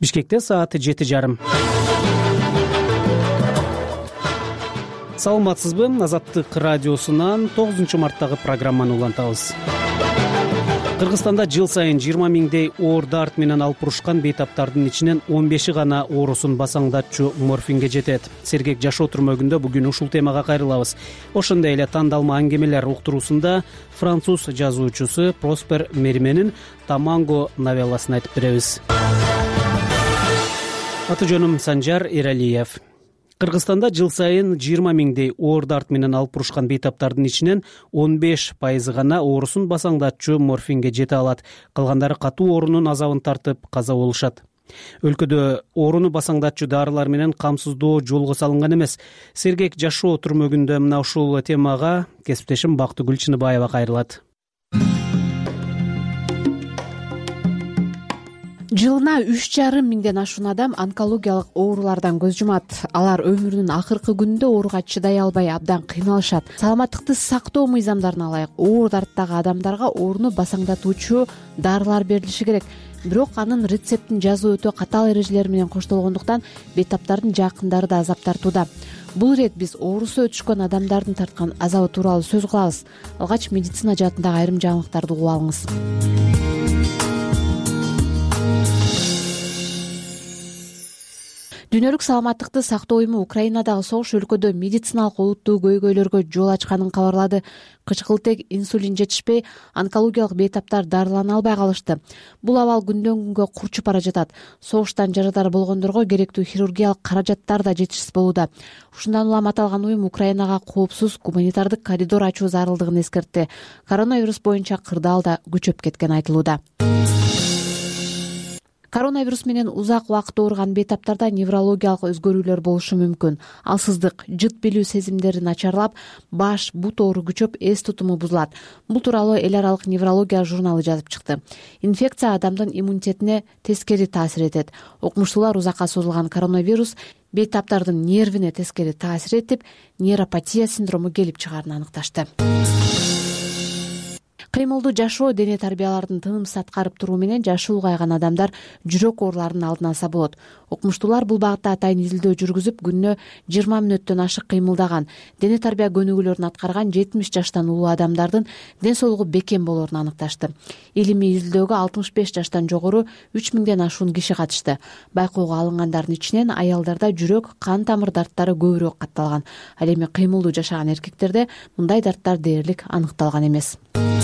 Бишкекте саат жети жарым. Саламатсызбы? Азаттык радиосунан тогузунчу марттагы программаны улантабыз. Кыргызстанда жыл сайын жыйырма миңдей оор дарт менен алып урушкан бейтаптардын ичинен он беши гана оорусун басаңдатчу морфинге жетет. Сергек жашоо түрмөгүндө бүгүн ушул темага кайрылабыз. Ошондой эле тандалма аңгемелер уктуруусунда француз жазуучусу Проспер Мерменин Таманго новелласын айтып беребиз. Аты жөнүм Санжар Эралиев. Кыргызстанда жыл сайын жыйырма миңдей оор дарт менен алып урушкан бейтаптардын ичинен он беш пайызы гана оорусун басаңдатчу морфинге жете алат. Калгандары катуу оорунун азабын тартып каза болушат. Өлкөдө ооруну басаңдатчу дарылар менен камсыздоо жолго салынган эмес. Сергек жашоо түрмөгүндө мына ушул темага кесиптешим Бактыгүл Чыныбаева кайрылат. Жылына үч жарым миңден ашуун адам онкологиялык оорулардан көз жумат. Алар өмүрүнүн акыркы күнүндө ооруга чыдай албай абдан кыйналышат. Саламаттыкты сактоо мыйзамдарына ылайык оор дарттагы адамдарга ооруну басаңдатуучу дарылар берилиши керек. Бирок анын рецептин жазуу өтө катаал эрежелер менен коштолгондуктан бейтаптардын жакындары да азап тартууда. Бул ирет биз оорусу өтүшкөн адамдардын тарткан азабы тууралуу сөз кылабыз. Алгач медицина жаатындагы айрым жаңылыктарды угуп алыңыз. Дүйнөлүк саламаттыкты сактоо уюму Украинадагы согуш өлкөдө медициналык олуттуу көйгөйлөргө жол ачканын кабарлады. Кычкылтек инсулин жетишпей, онкологиялык бейтаптар дарылана албай калышты. Бул абал күндөн күнгө курчуп бара жатат. Согуштан жарадар болгондорго керектүү хирургиялык каражаттар да жетишсиз болууда. Ушундан улам аталган уюм Украинага коопсуз гуманитардык коридор ачуу зарылдыгын эскертти. Коронавирус боюнча кырдаал да күчөп кеткени айтылууда. Коронавирус менен узак убакыт ооруган бейтаптарда неврологиялык өзгөрүүлөр болушу мүмкүн. Алсыздык, жыт билүү сезимдери начарлап, баш, бут оору күчөп, эс тутуму бузулат. Бул тууралуу эл аралык неврология журналы жазып чыкты. Инфекция адамдын иммунитетине тескери таасир этет. Окумуштуулар узакка созулган коронавирус бейтаптардын нервине тескери таасир этип, нейропатия синдрому келип чыгаарын аныкташты. Кыймылдуу жашоо дене тарбиялардын тынымсыз аткарып туруу менен жашы улгайган адамдар жүрөк ооруларын алдын алса болот. Окумуштуулар бул багытта атайын изилдөө жүргүзүп, күнүнө жыйырма мүнөттөн ашык кыймылдаган, дене тарбия көнүгүүлөрүн аткарган жетимиш жаштан улуу адамдардын ден соолугу бекем болоорун аныкташты. Илимий изилдөөгө алтымыш беш жаштан жогору үч миңден ашуун киши катышты. Байкоого алынгандардын ичинен аялдарда жүрөк, кан тамыр дарттары көбүрөөк катталган. Ал эми кыймылдуу жашаган эркектерде мындай дарттар дээрлик аныкталган эмес.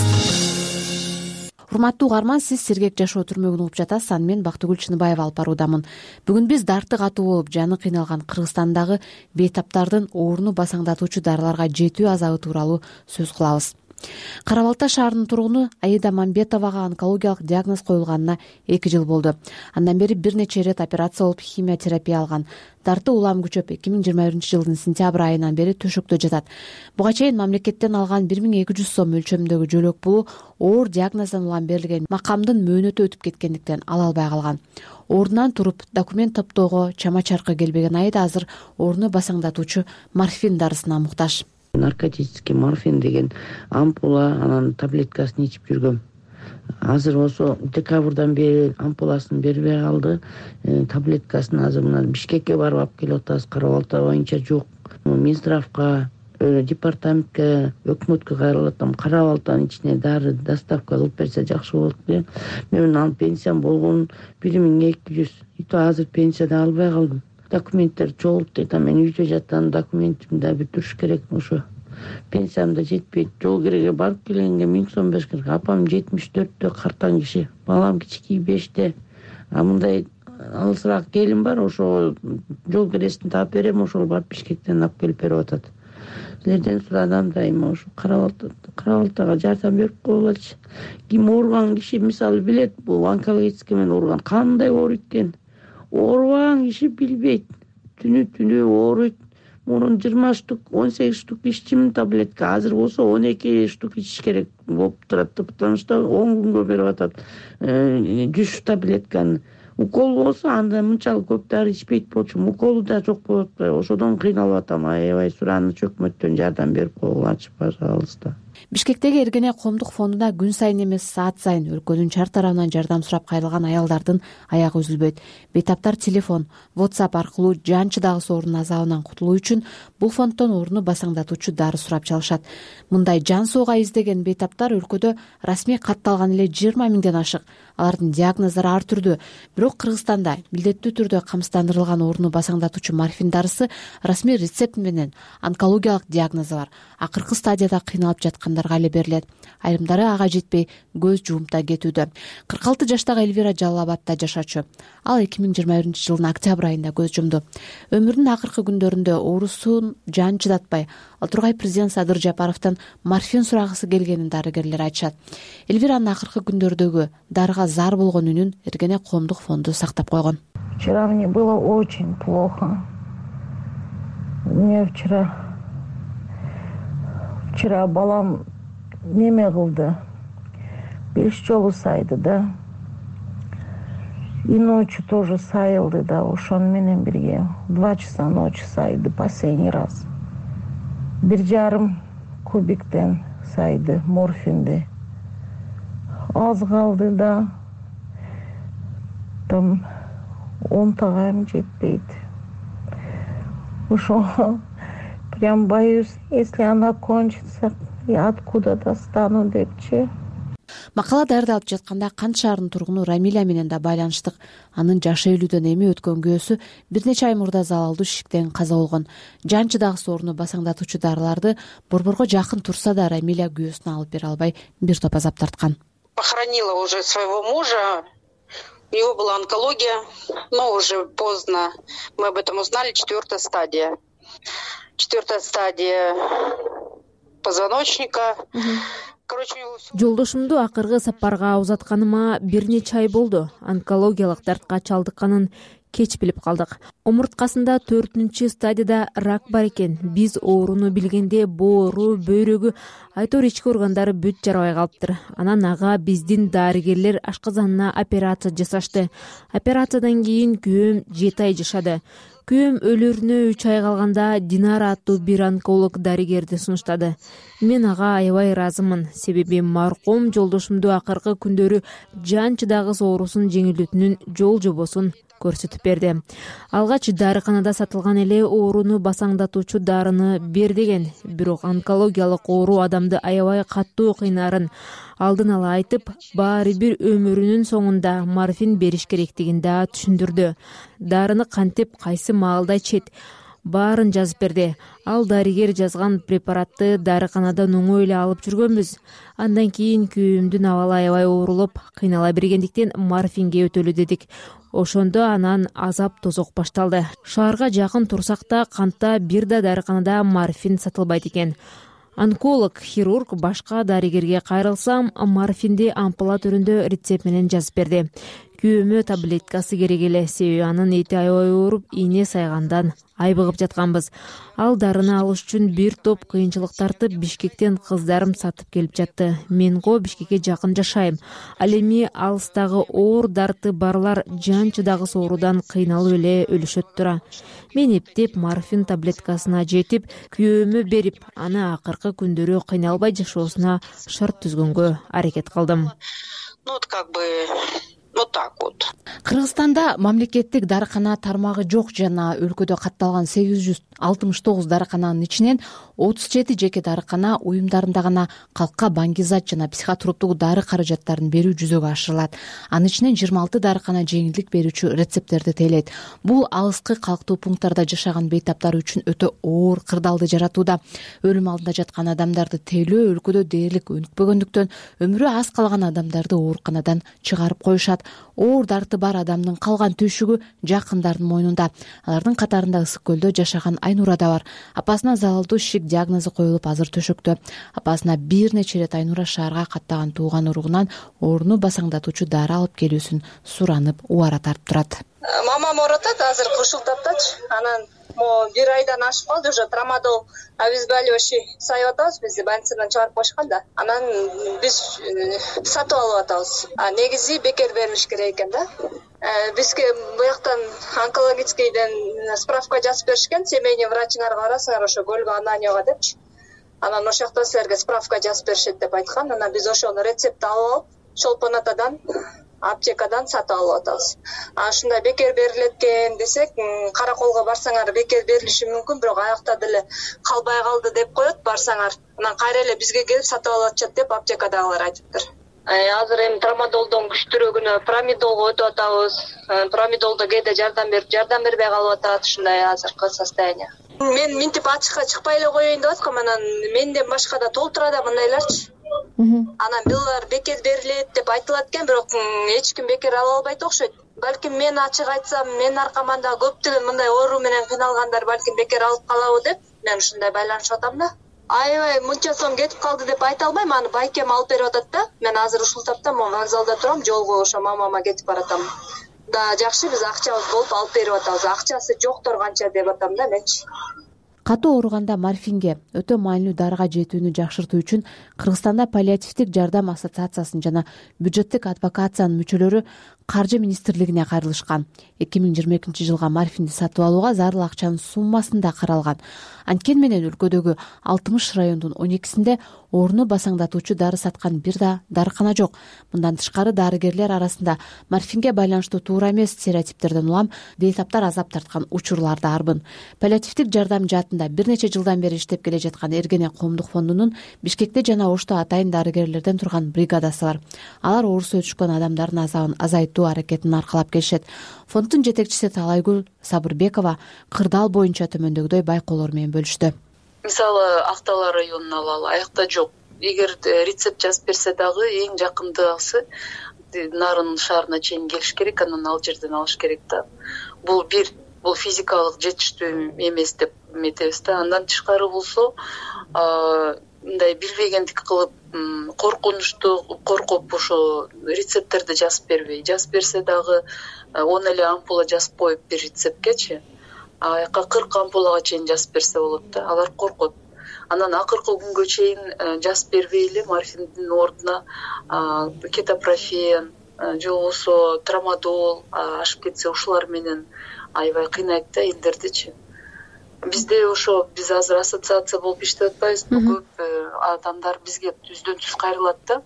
Урматтуу угарман, сиз Сергек жашоо түрмөгүн угуп жатасыз. Аны мен Бактыгүл Чыныбаева алып баруудамын. Бүгүн биз дарты катуу болуп, жаны кыйналган Кыргызстандагы бейтаптардын ооруну басаңдатуучу дарыларга жетүү азабы тууралуу сөз кылабыз. Кара Балта шаарынын тургуну Аида Мамбетовага онкологиялык диагноз коюлганына эки жыл болду. Андан бери бир нече ирет операция болуп, химиотерапия алган. Дарты улам күчөп, эки миң жыйырма биринчи жылдын сентябрь айынан бери төшөктө жатат. Буга чейин мамлекеттен алган бир миң эки жүз сом мөлчөрүндөгү жөлөк пулу оор диагноздан улам берилген макамдын мөөнөтү өтүп кеткендиктен ала албай калган. Ордунан туруп документ топтоого чама чаркы келбеген Аида азыр ооруну басаңдатуучу морфин дарысына муктаж. Наркотический морфин деген ампула, анан таблеткасын ичип жүргөм. Азыр болсо декабрдан бери ампуласын бербей калды. Таблеткасын азыр мына Бишкекке барып алып келип атабыз. Кара Балта боюнча жок. Минздравга, департаментке, өкмөткө кайрылатам. Кара Балтанын ичине дары доставка кылып берсе жакшы болот деп. Мен анын пенсиям болгон бир миң эки жүз. Ито азыр пенсия да албай калдым. Документтер чогулуп дейт. Мен үйдө жаткан документимди да бүтүрүш керек. Ошо пенсиям да жетпейт. Жол киреге барып келгенге миң сом бериш керек. Апам жетимиш төрттө картаң киши, балам кичикей беште. А мындай алысыраак келин бар, ошо жол киресин таап берем, ошол барып Бишкектен алып келип берип атат. Силерден сурадым дайыма ошо Кара Балта, Кара Балтага жардам берип койгулачы. Ким ооруган киши мисалы билет, бул онкологический менен ооруган кандай ооруйт экен. Оорубаган киши билбейт. Түнү түнү ооруйт. Мурун жыйырма штук, он сегиз штук иччимин таблетка. Азыр болсо он эки штук ичиш керек болуп турат. Потому что он күнгө берип атат. жүз таблетканы. Укол болсо анда мынчалык көп дары ичпейт болчу. Уколу да жок болуп атпайбы. Ошодон кыйналып атам. Аябай сураны өкмөттөн жардам берип койгулачы, пожалуйста. Бишкектеги Эргене коомдук фондуна күн сайын эмес саат сайын өлкөнүн чар тарабынан жардам сурап кайрылган аялдардын аягы үзүлбөйт. Бейтаптар телефон, WhatsApp аркылуу жан чыдагыс оорунун азабынан кутулуу үчүн бул фонддон ооруну басаңдатуучу дары сурап чалышат. Мындай жан сууга издеген бейтаптар өлкөдө расмий катталган эле жыйырма миңден ашык. Алардын диагноздору ар түрдүү. Бирок Кыргызстанда милдеттүү түрдө камсыздандырылган ооруну басаңдатуучу морфин дарысы расмий рецепт менен онкологиялык диагнозу бар. Акыркы стадияда кыйналып жаткандарга эле берилет. Айрымдары ага жетпей көз жуумта кетүүдө. кырк алты жаштагы Эльвира Жалал Абадта жашачу. Ал эки миң жыйырма биринчи жылдын октябрь айында көз жумду. Өмүрүнүн акыркы күндөрүндө оорусун жан чыдатпай, ал тургай президент Садыр Жапаровдон морфин сурагысы келгенин дарыгерлер айтышат. Эльвиранын акыркы күндөрдөгү дарыга зар болгон үнүн Эргене коомдук фонду сактап койгон. Вчера мне было очень плохо. Мне вчера вчера балам неме кылды. Беш жолу сайды да. И ночью тоже сайылды да. Ошон менен бирге два часа ночи сайды последний раз. Бир жарым кубиктен сайды морфинди. Аз калды да. Там он тагам жетпейт. Ошо прям боюсь, если она кончится, я откуда достану депчи. Макала даярдалып жатканда Кант шаарынын тургуну Рамиля менен да байланыштык. Анын жашы элүүдөн эми өткөн күйөөсү бир нече ай мурда залалдуу шиктен каза болгон. Жан чыдагыс ооруну басаңдатуучу дарыларды борборго жакын турса да Рамиля күйөөсүнө алып бере албай бир топ азап тарткан. Похоронила уже своего мужа. У него была онкология, но уже поздно. Мы об этом узнали. Четвертая стадия. Четвертая стадия позвоночника. Жолдошумду акыркы сапарга узатканыма бир нече ай болду. Онкологиялык дартка чалдыкканын кеч билип калдык. Омурткасында төртүнчү стадияда рак бар экен. Биз ооруну билгенде боору, бөйрөгү, айтор ички органдары бүт жарабай калыптыр. Анан ага биздин дарыгерлер ашказанына операция жасашты. Операциядан кийин күйөөм жети ай жашады. Күйөөм өлөрүнө үч ай калганда Динара аттуу бир онколог дарыгерди сунуштады. Мен ага аябай ыраазымын. Себеби маркум жолдошумду акыркы күндөрү жан чыдагыс оорусун жеңилдетүүнүн жол жобосун көрсөтүп берди. Алгач дарыканада сатылган эле ооруну басаңдатуучу дарыны бер деген. Бирок онкологиялык оору адамды аябай каттуу кыйнарын алдын ала айтып, баары бир өмүрүнүн соңунда морфин бериш керектигин да түшүндүрдү. Дарыны кантип кайсы маалда ичет, баарын жазып берди. Ал дарыгер жазган препаратты дарыканадан оңой эле алып жүргөнбүз. Андан кийин күйөөмдүн абалы аябай оорулуп, кыйнала бергендиктен морфинге өтөлү дедик. Ошондо анан азап тозок башталды. Шаарга жакын турсак да Кантта бир да дарыканада морфин сатылбайт экен. Онколог, хирург башка дарыгерге кайрылсам, морфинди ампула түрүндө рецепт менен жазып берди. Күйөөмө таблеткасы керек эле, себеби анын эти аябай ооруп, ийне сайгандан айбыгып жатканбыз. Ал дарыны алыш үчүн бир топ кыйынчылык тартып Бишкектен кыздарым сатып келип жатты. Мен го Бишкекке жакын жашайм. Ал эми алыстагы оор дарты барлар жан чыдагыс оорудан кыйналып эле өлүшөт тура. Мен эптеп морфин таблеткасына жетип, күйөөмө берип, аны акыркы күндөрү кыйналбай жашоосуна шарт түзгөнгө аракет кылдым. Ну вот как бы вот так вот. Кыргызстанда мамлекеттик дарыкана тармагы жок жана өлкөдө катталган сегиз жүз алтымыш тогуз дарыкананын ичинен отуз жети жеке дарыкана уюмдарында гана калкка баңгизат жана психотроптук дары каражаттарын берүү жүзөгө ашырылат. Анын ичинен жыйырма алты дарыкана жеңилдик берүүчү рецепттерди тейлейт. Бул алыскы калктуу пункттарда жашаган бейтаптар үчүн өтө оор кырдаалды жаратууда. Өлүм алдында жаткан адамдарды тейлөө өлкөдө дээрлик өнүкпөгөндүктөн өмүрү аз калган адамдарды ооруканадан чыгарып коюшат. Оор дарты бар адамдын калган түйшүгү жакындардын мойнунда. Алардын катарында Ысык көлдө жашаган Айнура да бар. Апасына залалдуу шик диагнозу коюлуп азыр төшөктө. Апасына бир нече ирет Айнура шаарга каттаган тууган уругунан ооруну басаңдатуучу дары алып келүүсүн суранып убара тартып турат. Мамам оорутат, азыр кыршылдап атат. Анан мо бир айдан ашып калды, уже трамадол обезболивающий сайып атабыз, бизди больницадан чыгарып коюшкан да. Анан биз сатып алып атабыз. А негизи бекер берилиш керек экен да. Бизге буяктан онкологическийден справка жазып беришкен, семейный врачыңарга барасыңар, ошо Гөлгө Ананьева депчи. анан ошол жакта силерге справка жазып беришет деп айткан. Анан биз ошол рецептти алып алып Чолпон атадан аптекадан сатып алып атабыз. А ушундай бекер берилет экен десек, караколго барсаңар бекер берилиши мүмкүн, бирок аякта деле калбай калды деп коет, барсаңар. Анан кайра эле бизге келип сатып алып атышат деп аптекадагылар айтыптыр. Азыр эми трамадолдон күчтүүрөгүнө промедолго өтүп атабыз. Промедолдо кээде жардам берип, жардам бербей калып атат, ушундай азыркы состояние. Мен минтип ачыкка чыкпай эле коеюн деп аткам, анан менден башка да толтура мындайларчы. Анан булар бекер берилет деп айтылат экен, бирок эч ким бекер ала албайт окшойт. Балким мен ачык айтсам, мен аркаман да көптөгөн мындай оору менен кыйналгандар балким бекер алып калабы деп мен ушундай байланышып атам да. Аябай мынча сом кетип калды деп айта албайм, аны байкем алып берип атат да. Мен азыр ушул тапта могу вокзалда турам, жолго ошо мамама кетип баратам. Да жакшы, биз акчабыз болуп алып берип атабыз. Акчасы жоктор канча деп атам да менчи. Катуу ооруганда морфинге өтө маанилүү дарыга жетүүнү жакшыртуу үчүн Кыргызстанда паллиативдик жардам ассоциациясынын жана бюджеттик адвокациянын мүчөлөрү Каржы министрлигине кайрылышкан. эки миң жыйырма экинчи жылга морфинди сатып алууга зарыл акчанын суммасын да каралган. Анткени менен өлкөдөгү алтымыш райондун он экисинде ооруну басаңдатуучу дары саткан бир да дарыкана жок. Мындан тышкары дарыгерлер арасында морфинге байланыштуу туура эмес стереотиптерден улам бейтаптар азап тарткан учурлар да арбын. Паллиативдик жардам жаатында бир нече жылдан бери иштеп келе жаткан Эргене коомдук фондунун Бишкекте жана Ошто атайын дарыгерлерден турган бригадасы бар. Алар оорусу өтүшкөн адамдардын азабын азайтуу аракетин аркалап келишет. Фонддун жетекчиси Талайгүл Сабырбекова кырдаал боюнча төмөндөгүдөй байкоолор менен бөлүштү. Мисалы Актала районун алалы, аякта жок. Эгер рецепт жазып берсе дагы эң жакындагысы Нарын шаарына чейин келиш керек, анан ал жерден алыш керек да. Бул бир, бул физикалык жетиштүү эмес деп метебиз да. Андан тышкары болсо, мындай билбегендик кылып, коркунучту коркуп ошо рецепттерди жазып бербей, жазып берсе дагы он эле ампула жазып коюп бир рецепткечи, аяка кырк ампулага чейин жазып берсе болот да. Алар коркот. Анан акыркы күнгө чейин жазып бербей эле морфиндин ордуна кетопрофен же болбосо трамадол ашып кетсе, ушулар менен аябай кыйнайт да элдердичи. Бизде ошо биз азыр ассоциация болуп иштеп атпайбызбы? Көп адамдар бизге түздөн түз кайрылат да.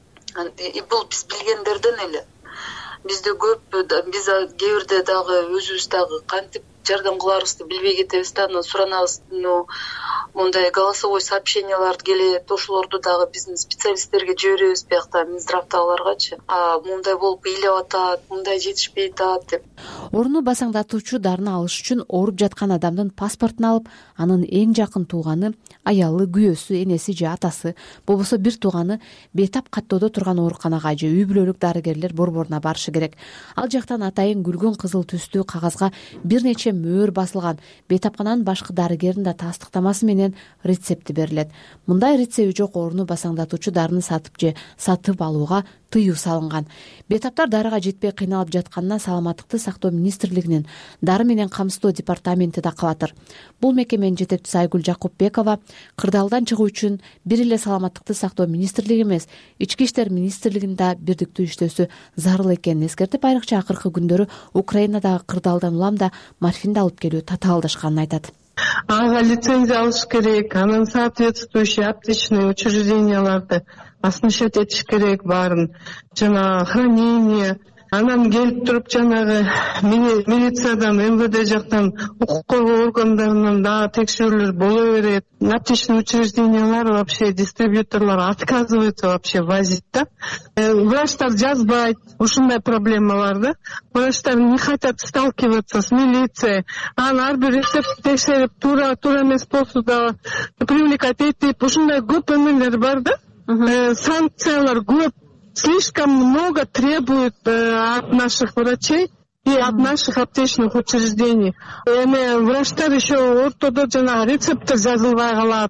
Бул биз билгендерден эле. Бизде көп, биз кээ бирде дагы өзүбүз дагы кантип жардам кыларыбызды билбей кетебиз да. Анан суранабыз, ну мондай голосовой сообщениялар келет, ошолорду дагы биздин специалисттерге жиберебиз, биякта Минздравдагыларгачы. А мондай болуп ыйлап атат, мондай жетишпей атат деп. Ооруну басаңдатуучу дарыны алыш үчүн ооруп жаткан адамдын паспортун алып, анын эң жакын тууганы, аялы, күйөөсү, энеси же атасы, болбосо бир тууганы бейтап каттоодо турган ооруканага же үй бүлөлүк дарыгерлер борборуна барышы керек. Ал жактан атайын күлгүн кызыл түстүү кагазга бир нече мөөр басылган бейтапкананын башкы дарыгердин да тастыктамасы менен рецепти берилет. Мындай рецепти жок ооруну басаңдатуучу дарыны сатып же сатып алууга тыюу салынган. Бейтаптар дарыга жетпей кыйналып жатканына Саламаттыкты сактоо министрлигинин дары менен камсыздоо департаменти да кабатыр. Бул мекеменин жетекчиси Айгүл Жакупбекова кырдаалдан чыгуу үчүн бир эле Саламаттыкты сактоо министрлиги эмес, Ички иштер министрлигинде бирдиктүү иштөөсү зарыл экенин эскертип, айрыкча акыркы күндөрү Украинадагы кырдаалдан улам да морфинди алып келүү татаалдашканын айтат. Ага лицензия алыш керек, анан соответствующий аптечный учрежденияларды осмощать этиш керек баарын, жана хранение. Анан келип туруп жанагы милициядан, эм вэ дэ жактан, укук коргоо органдарынан дагы текшерүүлөр боло берет. Аптечный учреждениялар вообще, дистрибьюторлор отказываются вообще возить да. Врачтар жазбайт, ушундай проблемалар да. Врачтар не хотят сталкиваться с милицией. Анан ар бир рецепт текшерип, туура туура эмес болсо да привлекать этип, ушундай көп эмелер бар да. Санкциялар көп. Слишком много требует э, от наших врачей и от наших аптечных учреждений. Эми врачтар еще ортодо жана рецепттер жазылбай калат.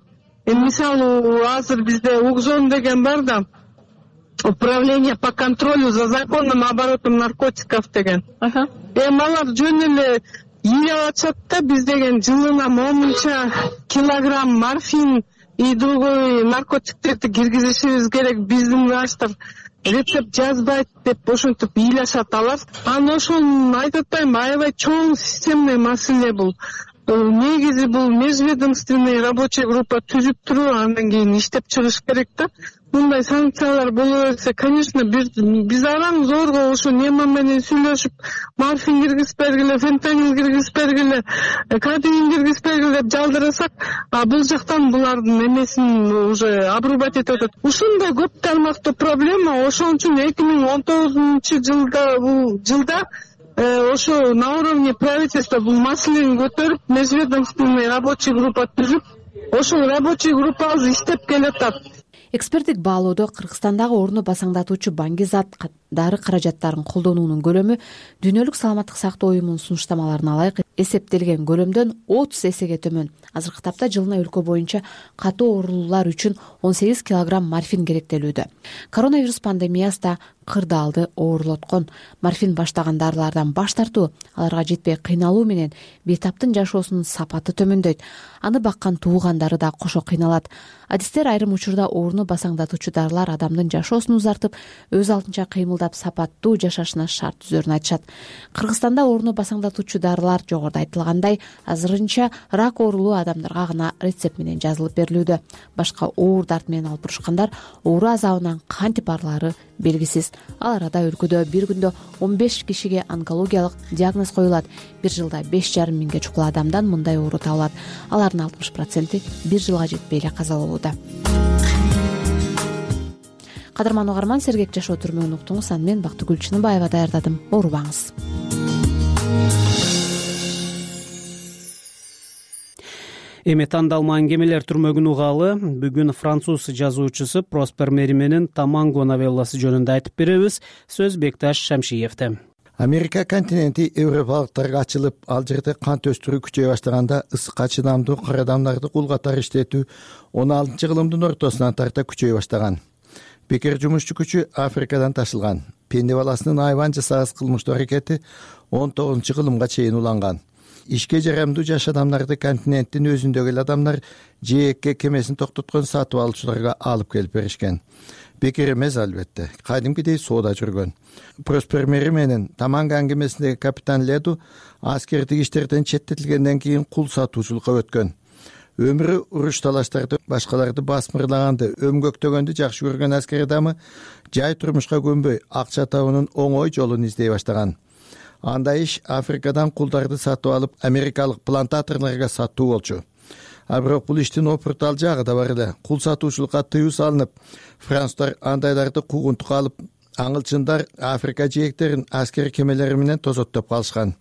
Мисалы азыр бизде УКЗОН деген бар да, управление по контролю за законным оборотом наркотиков деген. Эми алар жөн эле ийип атышат да, биз деген жылына он мыңча килограмм морфин и другой наркотиктерди киргизишибиз керек. Биздин врачтар рецепт жазбайт деп ошентип ыйлашат алар. Анан ошону айтып атпайм, аябай чоң системный маселе бул. негизи бул межведомственный рабочий группа түзүп туруп андан кийин иштеп чыгыш керек да. Мындай санкциялар боло берсе, конечно, биз араң зорго ошо нема менен сүйлөшүп, морфин киргизбергиле, фентанил киргизбергиле, кадеин киргизбергиле деп жалдырасак, а бул жактан булардын эмесин уже обрубать этип атат. Ушундай көп тармактуу проблема, ошон үчүн эки миң он тогузунчу жылда бул жылда ошо на уровне правительства бул маселени көтөрүп, межведомственный рабочий группа түзүп, ошол рабочий группабыз иштеп келатат. Эксперттик баалоодо Кыргызстандагы орну басаңдатуучу баңги-зат дары каражаттарын колдонуунун көлөмү Дүйнөлүк саламаттык сактоо уюмунун сунуштамаларына ылайык эсептелген көлөмдөн отуз эсеге төмөн. Азыркы тапта жылына өлкө боюнча катуу оорулуулар үчүн он сегиз килограмм морфин керектелүүдө. Коронавирус пандемиясы да кырдаалды оорлоткон. Морфин баштаган дарылардан баш тартуу, аларга жетпей кыйналуу менен бейтаптын жашоосунун сапаты төмөндөйт. Аны баккан туугандары да кошо кыйналат. Адистер айрым учурда оорууну басаңдатуучу дарылар адамдын жашоосун узартып, өз алдынча кыймылдап сапаттуу жашашына шарт түзөрүн айтышат. Кыргызстанда оорууну басаңдатуучу дарылар жогоруда айтылгандай азырынча рак оорулуу адамдарга гана рецепт менен жазылып берилүүдө. Башка оор дарт менен алып урушкандар оору азабынан кантип арылаары белгисиз. Ал арада өлкөдө бир күндө он беш кишиге онкологиялык диагноз коюлат. Бир жылда беш жарым миңге чукул адамдан мындай оору табылат. Алардын алтымыш проценти бир жылга жетпей эле каза болууда. Кадырман угарман, сергек жашоо түрмөгүн уктуңуз. Аны мен Бактыгүл Чыныбаева даярдадым. Оорубаңыз. Эми тандалма аңгемелер түрмөгүн угалы. Бүгүн француз жазуучусу Проспер Мэри менен Таманго новелласы жөнүндө айтып беребиз. Сөз Бекташ Шамшиевде. Америка континенти европалыктарга ачылып, ал жерде кант өстүрүү күчөй баштаганда ысыкка чыдамдуу кара адамдарды кул катары иштетүү он алтынчы кылымдын ортосунан тарта күчөй баштаган. Бекер жумушчу күчү Африкадан ташылган. Пенде баласынын айван жасагыс кылмыштуу аракети он тогузунчу кылымга чейин уланган. Ишке жарамдуу жаш адамдарды континенттин өзүндөгү эле адамдар жээкке кемесин токтоткон сатып алуучуларга алып келип беришкен. Бекер эмес албетте, кадимкидей соода жүргөн. Проспер Мэри менен Таманга аңгемесиндеги капитан Леду аскердик иштерден четтетилгенден кийин кул сатуучулукка өткөн. Өмүрү уруш талаштарды, башкаларды басмырлаганды, өмгөктөгөндү жакшы көргөн аскер адамы жай турмушка көнбөй, акча табуунун оңой жолун издей баштаган. Андай иш Африкадан кулдарды сатып алып, америкалык плантаторлорго сатуу болчу. А бирок бул иштин опуртал жагы да бар эле. Кул сатуучулукка тыюу салынып, француздар андайларды куугунтукка алып, аңылчындар Африка жээктерин аскер кемелери менен тозоттоп калышкан.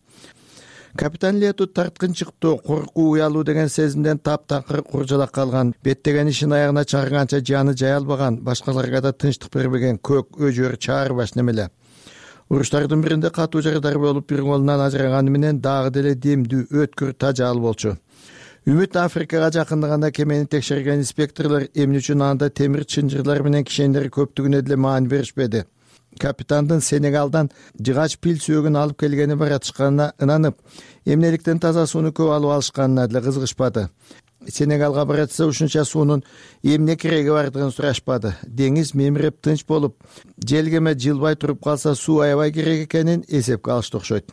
Капитан Лету тарткынчыктуу, коркуу, уялуу деген сезимден таптакыр куржалак калган, беттеген ишин аягына чыгарганча жаны жай албаган, башкаларга да тынчтык бербеген көк, өжөр, чаарбаш немеле. Уруштардын биринде катуу жарадар болуп, бир колунан ажыраганы менен дагы деле демдүү, өткүр, тажал болчу. Үмүт Африкага жакындаганда кемени текшерген инспекторлор эмне үчүн анда темир чынжырлар менен кишендери көптүгүнө деле маани беришпеди. Капитандын Сенегалдан жыгач пил сөөгүн алып келгени баратышканына ынанып, эмнеликтен таза сууну көп алып алышканына деле кызыгышпады. Сенегалга баратса ушунча суунун эмне кереги бардыгын сурашпады. Деңиз мемиреп тынч болуп, желгеме жылбай туруп калса суу аябай керек экенин эсепке алышты окшойт.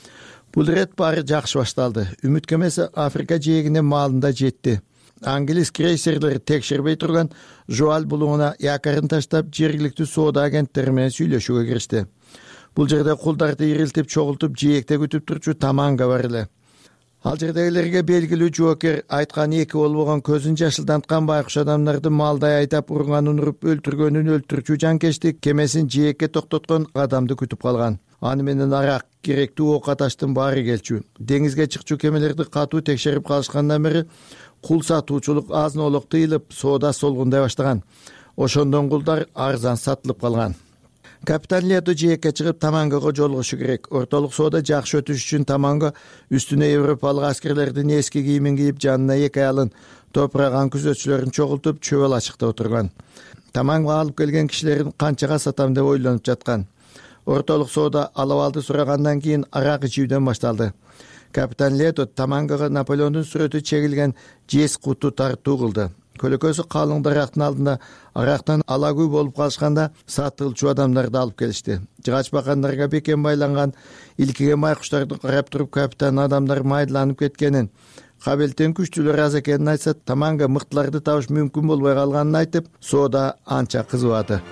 Бул ирет баары жакшы башталды. Үмүт кемеси Африка жээгине маалында жетти. Англис крейсерлери текшербей турган Жуал булугуна якорун таштап, жергиликтүү соода агенттери менен сүйлөшүүгө киришти. Бул жерде кулдарды ирилтип, чогултуп, жээкте күтүп турчу Таманга бар эле. Ал жердегилерге белгилүү жоокер айткан эки болбогон көзүн жашылданткан байкуш адамдарды маалдай айдап, урганын уруп, өлтүргөнүн өлтүрчү жанкечтик кемесин жээкке токтоткон адамды күтүп калган. Аны менен арак, керектүү ок аташтын баары келчү. Деңизге чыкчу кемелерди катуу текшерип калышкандан бери кул сатуучулук азын-олок тыйылып, соода солгундай баштаган. Ошондон кулдар арзан сатылып калган. Капитан Леду жээкке чыгып Тамангага жолугушу керек. Ортолук соода жакшы өтүш үчүн Таманга үстүнө европалык аскерлердин эски кийимин кийип, жанына эки аялын топураган күзөтчүлөрүн чогултуп, чөбөл ачыкта отурган. Таманга алып келген кишилерин канчага сатам деп ойлонуп жаткан. Ортолук соода алабалды сурагандан кийин арак ичүүдөн башталды. Капитан Леду Тамангага Наполеондун сүрөтү чегилген жез куту тартуу кылды. көлөкөсү калың дарактын алдында арактан алагүй болуп калышканда сатылчу адамдарды алып келишти. Жыгач бакандарга бекем байланган илкиген майкуштарды карап туруп капитан адамдар майдаланып кеткенин, кабелтен күчтүүлөр аз экенин айтса, Таманга мыктыларды табыш мүмкүн болбой калганын айтып, соода анча кызыбады.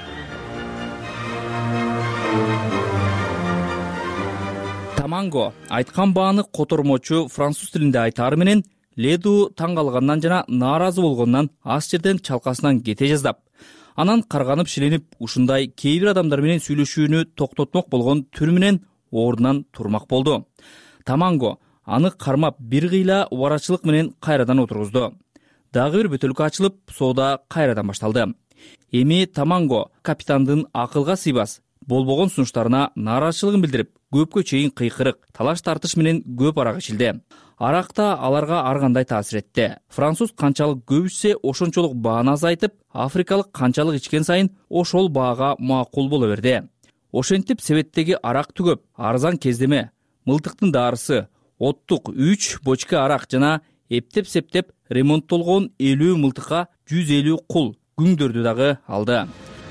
Таманго айткан бааны котормочу француз тилинде айтаары менен Леду таң калгандан жана нааразы болгондон аз жерден чалкасынан кете жаздап, анан карганып шиленип ушундай кээ бир адамдар менен сүйлөшүүнү токтотмок болгон түр менен ордунан турмак болду. Таманго аны кармап бир кыйла убарачылык менен кайрадан отургузду. Дагы бир бөтөлкө ачылып, соода кайрадан башталды. Эми Таманго капитандын акылга сыйбас болбогон сунуштарына нааразычылыгын билдирип, көпкө чейин кыйкырык, талаш тартыш менен көп арак ичилди. Арак да аларга ар кандай таасир этти. Француз канчалык көп ичсе, ошончолук бааны азайтып, африкалык канчалык ичкен сайын ошол баага макул боло берди. Ошентип себеттеги арак түгөп, арзан кездеме, мылтыктын дарысы, оттук үч бочка арак жана эптеп-септеп ремонттолгон элүү мылтыкка жүз элүү кул күңдөрдү дагы алды.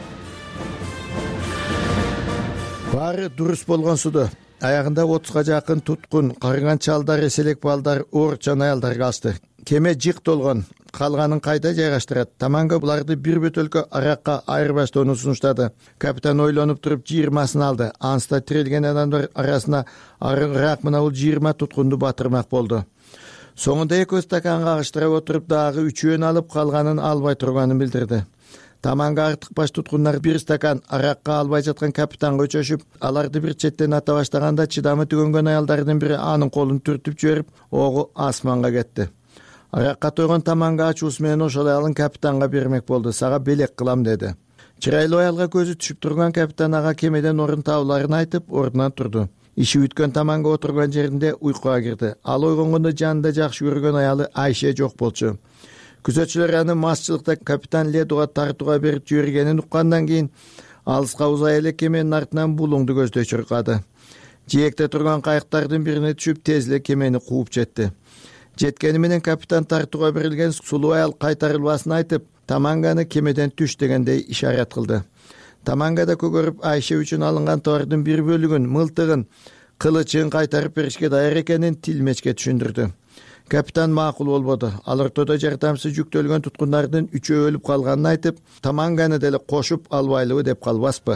Баары дурус болгон суду. Аягында отузга жакын туткун, карыган чалдар, эселек балдар, оорчан аялдар калышты. Кеме жык толгон, калганын кайда жайгаштырат? Таманга буларды бир бөтөлкө аракка айырбаштоону сунуштады. Капитан ойлонуп туруп жыйырмасын алды. Анста тирелген адамдар арасына арыгыраак мына бул жыйырма туткунду батырмак болду. Соңунда экөө стакан кагыштыра отуруп дагы үчөөнү алып калганын албай турганын билдирди. Таманга артык баш туткундар бир стакан аракка албай жаткан капитанга өчөшүп, аларды бир четтен ата баштаганда чыдамы түгөнгөн аялдардын бири анын колун түртүп жиберип, огу асманга кетти. Аракка тойгон Таманга ачуусу менен ошол аялын капитанга бермек болду. Сага белек кылам деди. Чырайлуу аялга көзү түшүп турган капитан ага кемеден орун табыларын айтып, ордунан турду. Иши бүткөн Таманга отурган жеринде уйкуга кирди. Ал ойгонгондо жанында жакшы көргөн аялы Айше жок болчу. Күзөтчүлөр аны масчылыкта капитан Ледуга тартууга берип жибергенин уккандан кийин алыска узай эле кеменин артынан булуңду көздөй чуркады. Жээкте турган кайыктардын бирине түшүп тез эле кемени кууп жетти. Жеткени менен капитан тартууга берилген сулуу аял кайтарылбасын айтып, Таманганы кемеден түш дегендей ишарат кылды. Таманга да көгөрүп Айше үчүн алынган товардын бир бөлүгүн, мылтыгын, кылычын кайтарып беришке даяр экенин тилмечке түшүндүрдү. Капитан макул болбоду. Ал ортодо жардамсыз жүктөлгөн туткундардын үчөө өлүп калганын айтып, Таманганы деле кошуп албайлыбы деп калбаспы.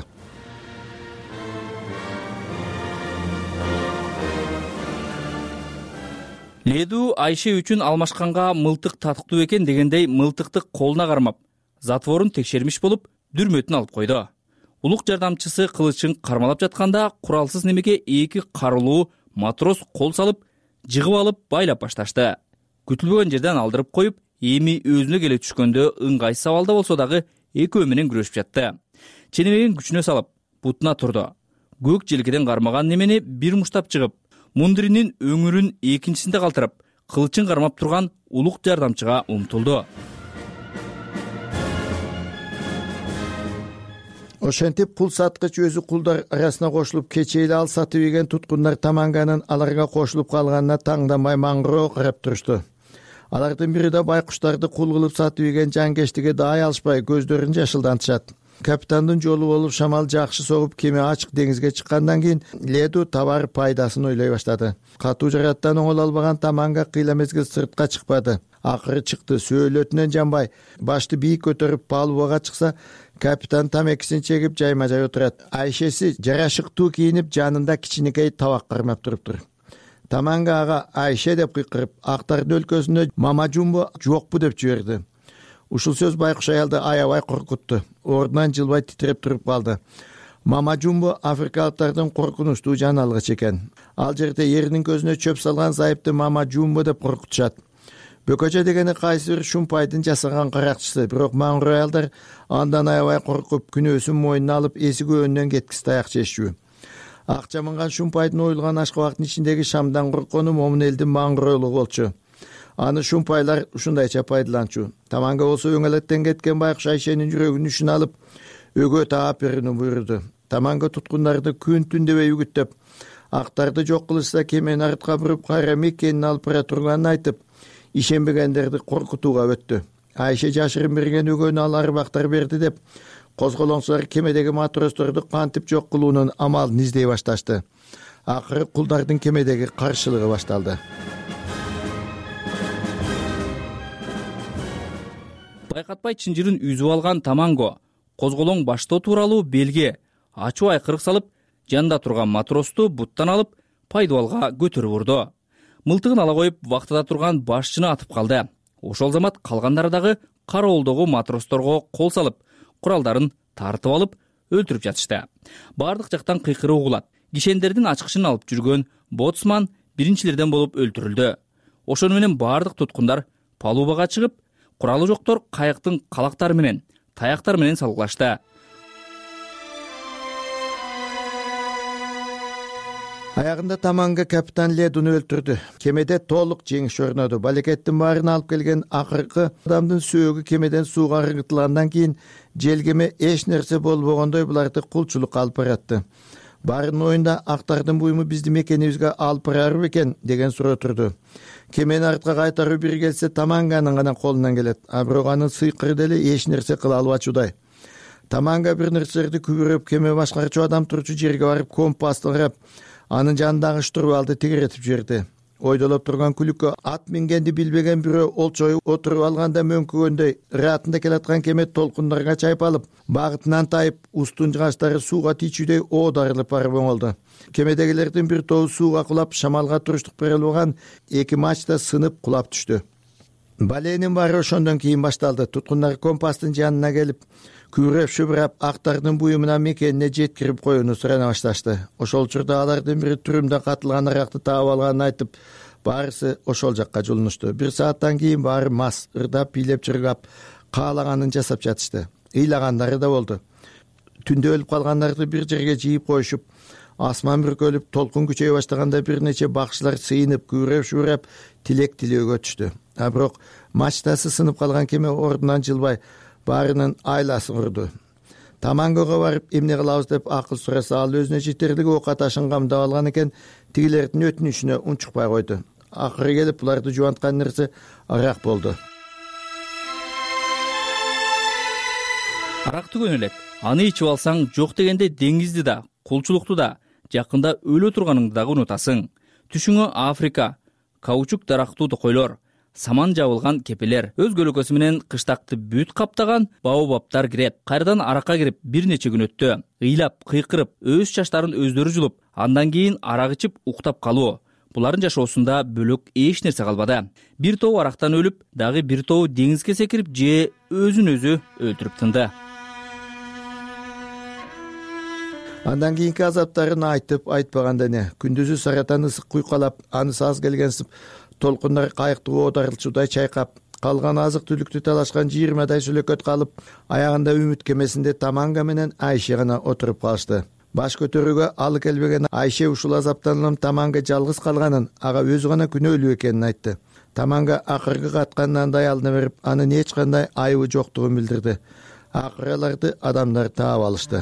Леду Айше үчүн алмашканга мылтык татыктуу экен дегендей мылтыкты колуна кармап, затворун текшермиш болуп, дүрмөтүн алып койду. Улук жардамчысы кылычын кармалап жатканда куралсыз немеге эки карылуу матрос кол салып, жыгып алып байлап башташты. Күтүлбөгөн жерден алдырып коюп, эми өзүнө келе түшкөндө ыңгайсыз абалда болсо дагы экөө менен күрөшүп жатты. Ченемеген күчүнө салып, бутуна турду. Көк желкеден кармаган немени бир муштап жыгып, мундиринин өңүрүн экинчисинде калтырып, кылычын кармап турган улук жардамчыга умтулду. Ошентип пул саткыч өзү кулдар арасына кошулуп кечейле ал сатып ийген туткундар Таманганын аларга кошулуп калганына таңданбай маңгыроо карап турушту. Алардын бири да байкуштарды кул кылып сатып ийген жанкечтиге даай алышпай көздөрүн жашылдантышат. Капитандын жолу болуп шамал жакшы согуп кеме ачык деңизге чыккандан кийин Леду табар пайдасын ойлой баштады. Катуу жараттан оңол албаган Таманга кыйла мезгил сыртка чыкпады. Акыры чыкты, сөөлөтүнөн жанбай, башты бийик көтөрүп палубага чыкса, капитан тамекисин чегип жайма-жай отурат. Айшеси жарашыктуу кийинип, жанында кичинекей табак кармап туруптур. Таманга ага Айше деп кыйкырып, актардын өлкөсүндө мама жумбу жокпу деп жиберди. Ушул сөз байкуш аялды аябай коркутту. Ордунан жылбай титиреп туруп калды. Мама жумбу африкалыктардын коркунучтуу жаналыгы экен. Ал жерде эринин көзүнө чөп салган зайыпты мама жумбу деп коркутушат. Бөкөчө дегени кайсы бир шумпайдын жасаган каракчысы, бирок маңгыр аялдар андан аябай коркуп, күнөөсүн мойнуна алып эси көөнүнөн кеткис таяк жешчү. Акча мынган шумпайдын оюлган ашкабактын ичиндеги шамдан корккону момун элдин маңгыроолугу болчу. Аны шумпайлар ушундайча пайдаланчу. Таманга болсо өңөлөттөн кеткен байкуш Айшенин жүрөгүнүн ишин алып, өгө таап берүүнү буйруду. Таманга туткундарды күн түн дебей үгүттөп, актарды жок кылышса кемени артка буруп кайра мекенин алып бара турганын айтып, ишенбегендерди коркутууга өттү. Айше жашырын берген өгөнү ал арбактар берди деп козголоңчулар кемедеги матросторду кантип жок кылуунун амалын издей башташты. Акыры кулдардын кемедеги каршылыгы башталды. Байкатпай чынжырын үзүп алган Таманго козголоң баштоо тууралуу белге ачуу айкырык салып, жанында турган матросту буттан алып, пайдубалга көтөрүп урду. Мылтыгын ала коюп, вактыда турган башчыны атып калды. Ошол замат калгандары дагы кароолдогу матросторго кол салып, куралдарын тартып алып, өлтүрүп жатышты. Бардык жактан кыйкыруу угулат. Кишендердин ачкычын алып жүргөн боцман биринчилерден болуп өлтүрүлдү. Ошону менен бардык туткундар палубага чыгып, куралы жоктор кайыктын калактары менен, таяктар менен салгылашты. Аягында Таманга капитан Ледуну өлтүрдү. Кемеде толук жеңиш орноду. Балекеттин баарын алып келген акыркы адамдын сөөгү кемеден сууга ыргытылгандан кийин желгеме эч нерсе болбогондой буларды кулчулукка алып баратты. Баарынын оюнда актардын буюму биздин мекенибизге алып барар бекен деген суроо турду. Кемени артка кайтаруу бир келсе Таманганын гана колунан келет. А бирок анын сыйкыры деле эч нерсе кыла албачудай. Таманга бир нерселерди күбүрөп кеме башкарчу адам турчу жерге барып компасты карап, анын жанындагы штурвалды тегеретип жиберди. Ойдолоп турган күлүккө ат мингенди билбеген бирөө олчоюп отуруп алганда мөңкүгөндөй ратында келаткан кеме толкундарга чайпалып, багытынан тайып, устун жыгачтары сууга тийчүдөй оодарылып барып оңолду. Кемедегилердин бир тобу сууга кулап, шамалга туруштук берилбаган эки мачта сынып кулап түштү. Баленин баары ошондон кийин башталды. Туткундар компастын жанына келип, күрөп шүбүрөп актардын буюмунан мекенине жеткирип коюуну сурана башташты. Ошол учурда алардын бири түрүмдө катылган аракты таап алганын айтып, баарысы ошол жакка жолунушту. Бир сааттан кийин баары мас, ырдап, бийлеп чыргап, каалаганын жасап жатышты. Ыйлагандары да болду. Түндө өлүп калгандарды бир жерге жыйып коюшуп, асман бүркөлүп, толкун күчөй баштаганда бир нече бакчылар сыйынып, күрөп шүбүрөп, тилек тилөөгө түштү. А бирок мачтасы сынып калган кеме ордунан жылбай, баарынын айласын урду. Тамангого барып эмне кылабыз деп акыл сураса, ал өзүнө жетерлик оокат ашын камдап алган экен, тигилердин өтүнүшүнө унчукпай койду. Акыры келип буларды жубанткан нерсе арак болду. Арак түгөн элек. Аны ичип алсаң, жок дегенде деңизди да, кулчулукту да, жакында өлө турганыңды дагы унутасың. Түшүңө Африка, каучук дарактуу токойлор, саман жабылган кепелер, өз көлөкөсү менен кыштакты бүт каптаган баобабтар кирет. Кайрадан аракка кирип бир нече күн өттү. Ыйлап, кыйкырып, өз чачтарын өздөрү жулуп, андан кийин арак ичип уктап калуу. Булардын жашоосунда бөлөк эч нерсе калбады. Бир тобу арактан өлүп, дагы бир тобу деңизге секирип же өзүн өзү өлтүрүп тынды. Андан кийинки азаптарын айтып, айтпаганда не. Күндүзү саратан ысык куйкалап, анысы аз келгенсип, толкундар кайыкты оодарылчудай чайкап, калган азык түлүктү талашкан жыйырмадай сүлөкөт калып, аягында үмүт кемесинде Таманга менен Айше гана отуруп калышты. Баш көтөрүүгө алы келбеген Айше ушул азаптанып Таманга жалгыз калганын, ага өзү гана күнөөлүү экенин айтты. Таманга акыркы катканынан даялына берип, анын эч кандай айыбы жоктугун билдирди. Акыры аларды адамдар таап алышты.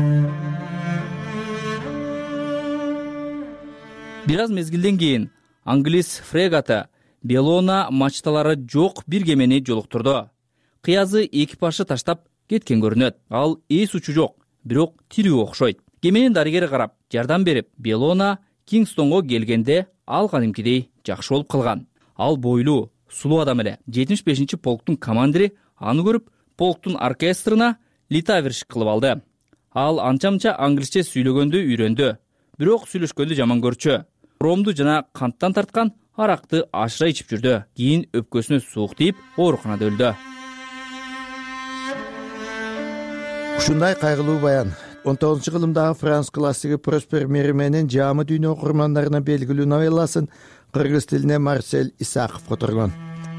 Бир аз мезгилден кийин англис фрегаты Белона мачталары жок бир кемени жолуктурду. Кыязы экипажды таштап кеткен көрүнөт. Ал эс учу жок, бирок тирүү окшойт. Кеменин дарыгери карап, жардам берип, Белона Кингстонго келгенде ал кадимкидей жакшы болуп калган. Ал бойлуу, сулуу адам эле. жетимиш бешинчи полктун командири аны көрүп, полктун оркестрына литавершик кылып алды. Ал анча-мынча англисче сүйлөгөндү үйрөндү, бирок сүйлөшкөндү жаман көрчү. Ромду жана канттан тарткан аракты ашыра ичип жүрдү. Кийин өпкөсүнө суук тийип, ооруканада өлдү. Ушундай кайгылуу баян он тогузунчу кылымдагы француз классиги Проспер Мерименин жаамы дүйнө окурмандарына белгилүү новелласын кыргыз тилине Марсель Исаков которгон.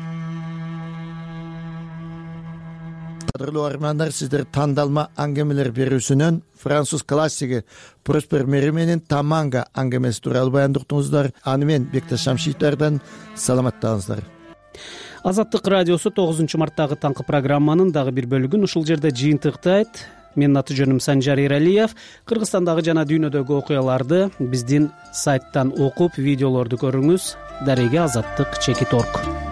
Кадырлуу армандар, сиздер тандалма аңгемелер берүүсүнөн француз классиги Проспер Мерименин Таманга аңгемеси тууралуу баяндыктыңыздар. Аны мен Бекташ Шамшитовдон саламаттаңыздар. Азаттык радиосу тогузунчу марттагы таңкы программанын дагы бир бөлүгүн ушул жерде жыйынтыктайт. Менин аты жөнүм Санжар Эралиев. Кыргызстандагы жана дүйнөдөгү окуяларды биздин сайттан окуп, видеолорду көрүңүз. Дареге азаттык чекит точка орг.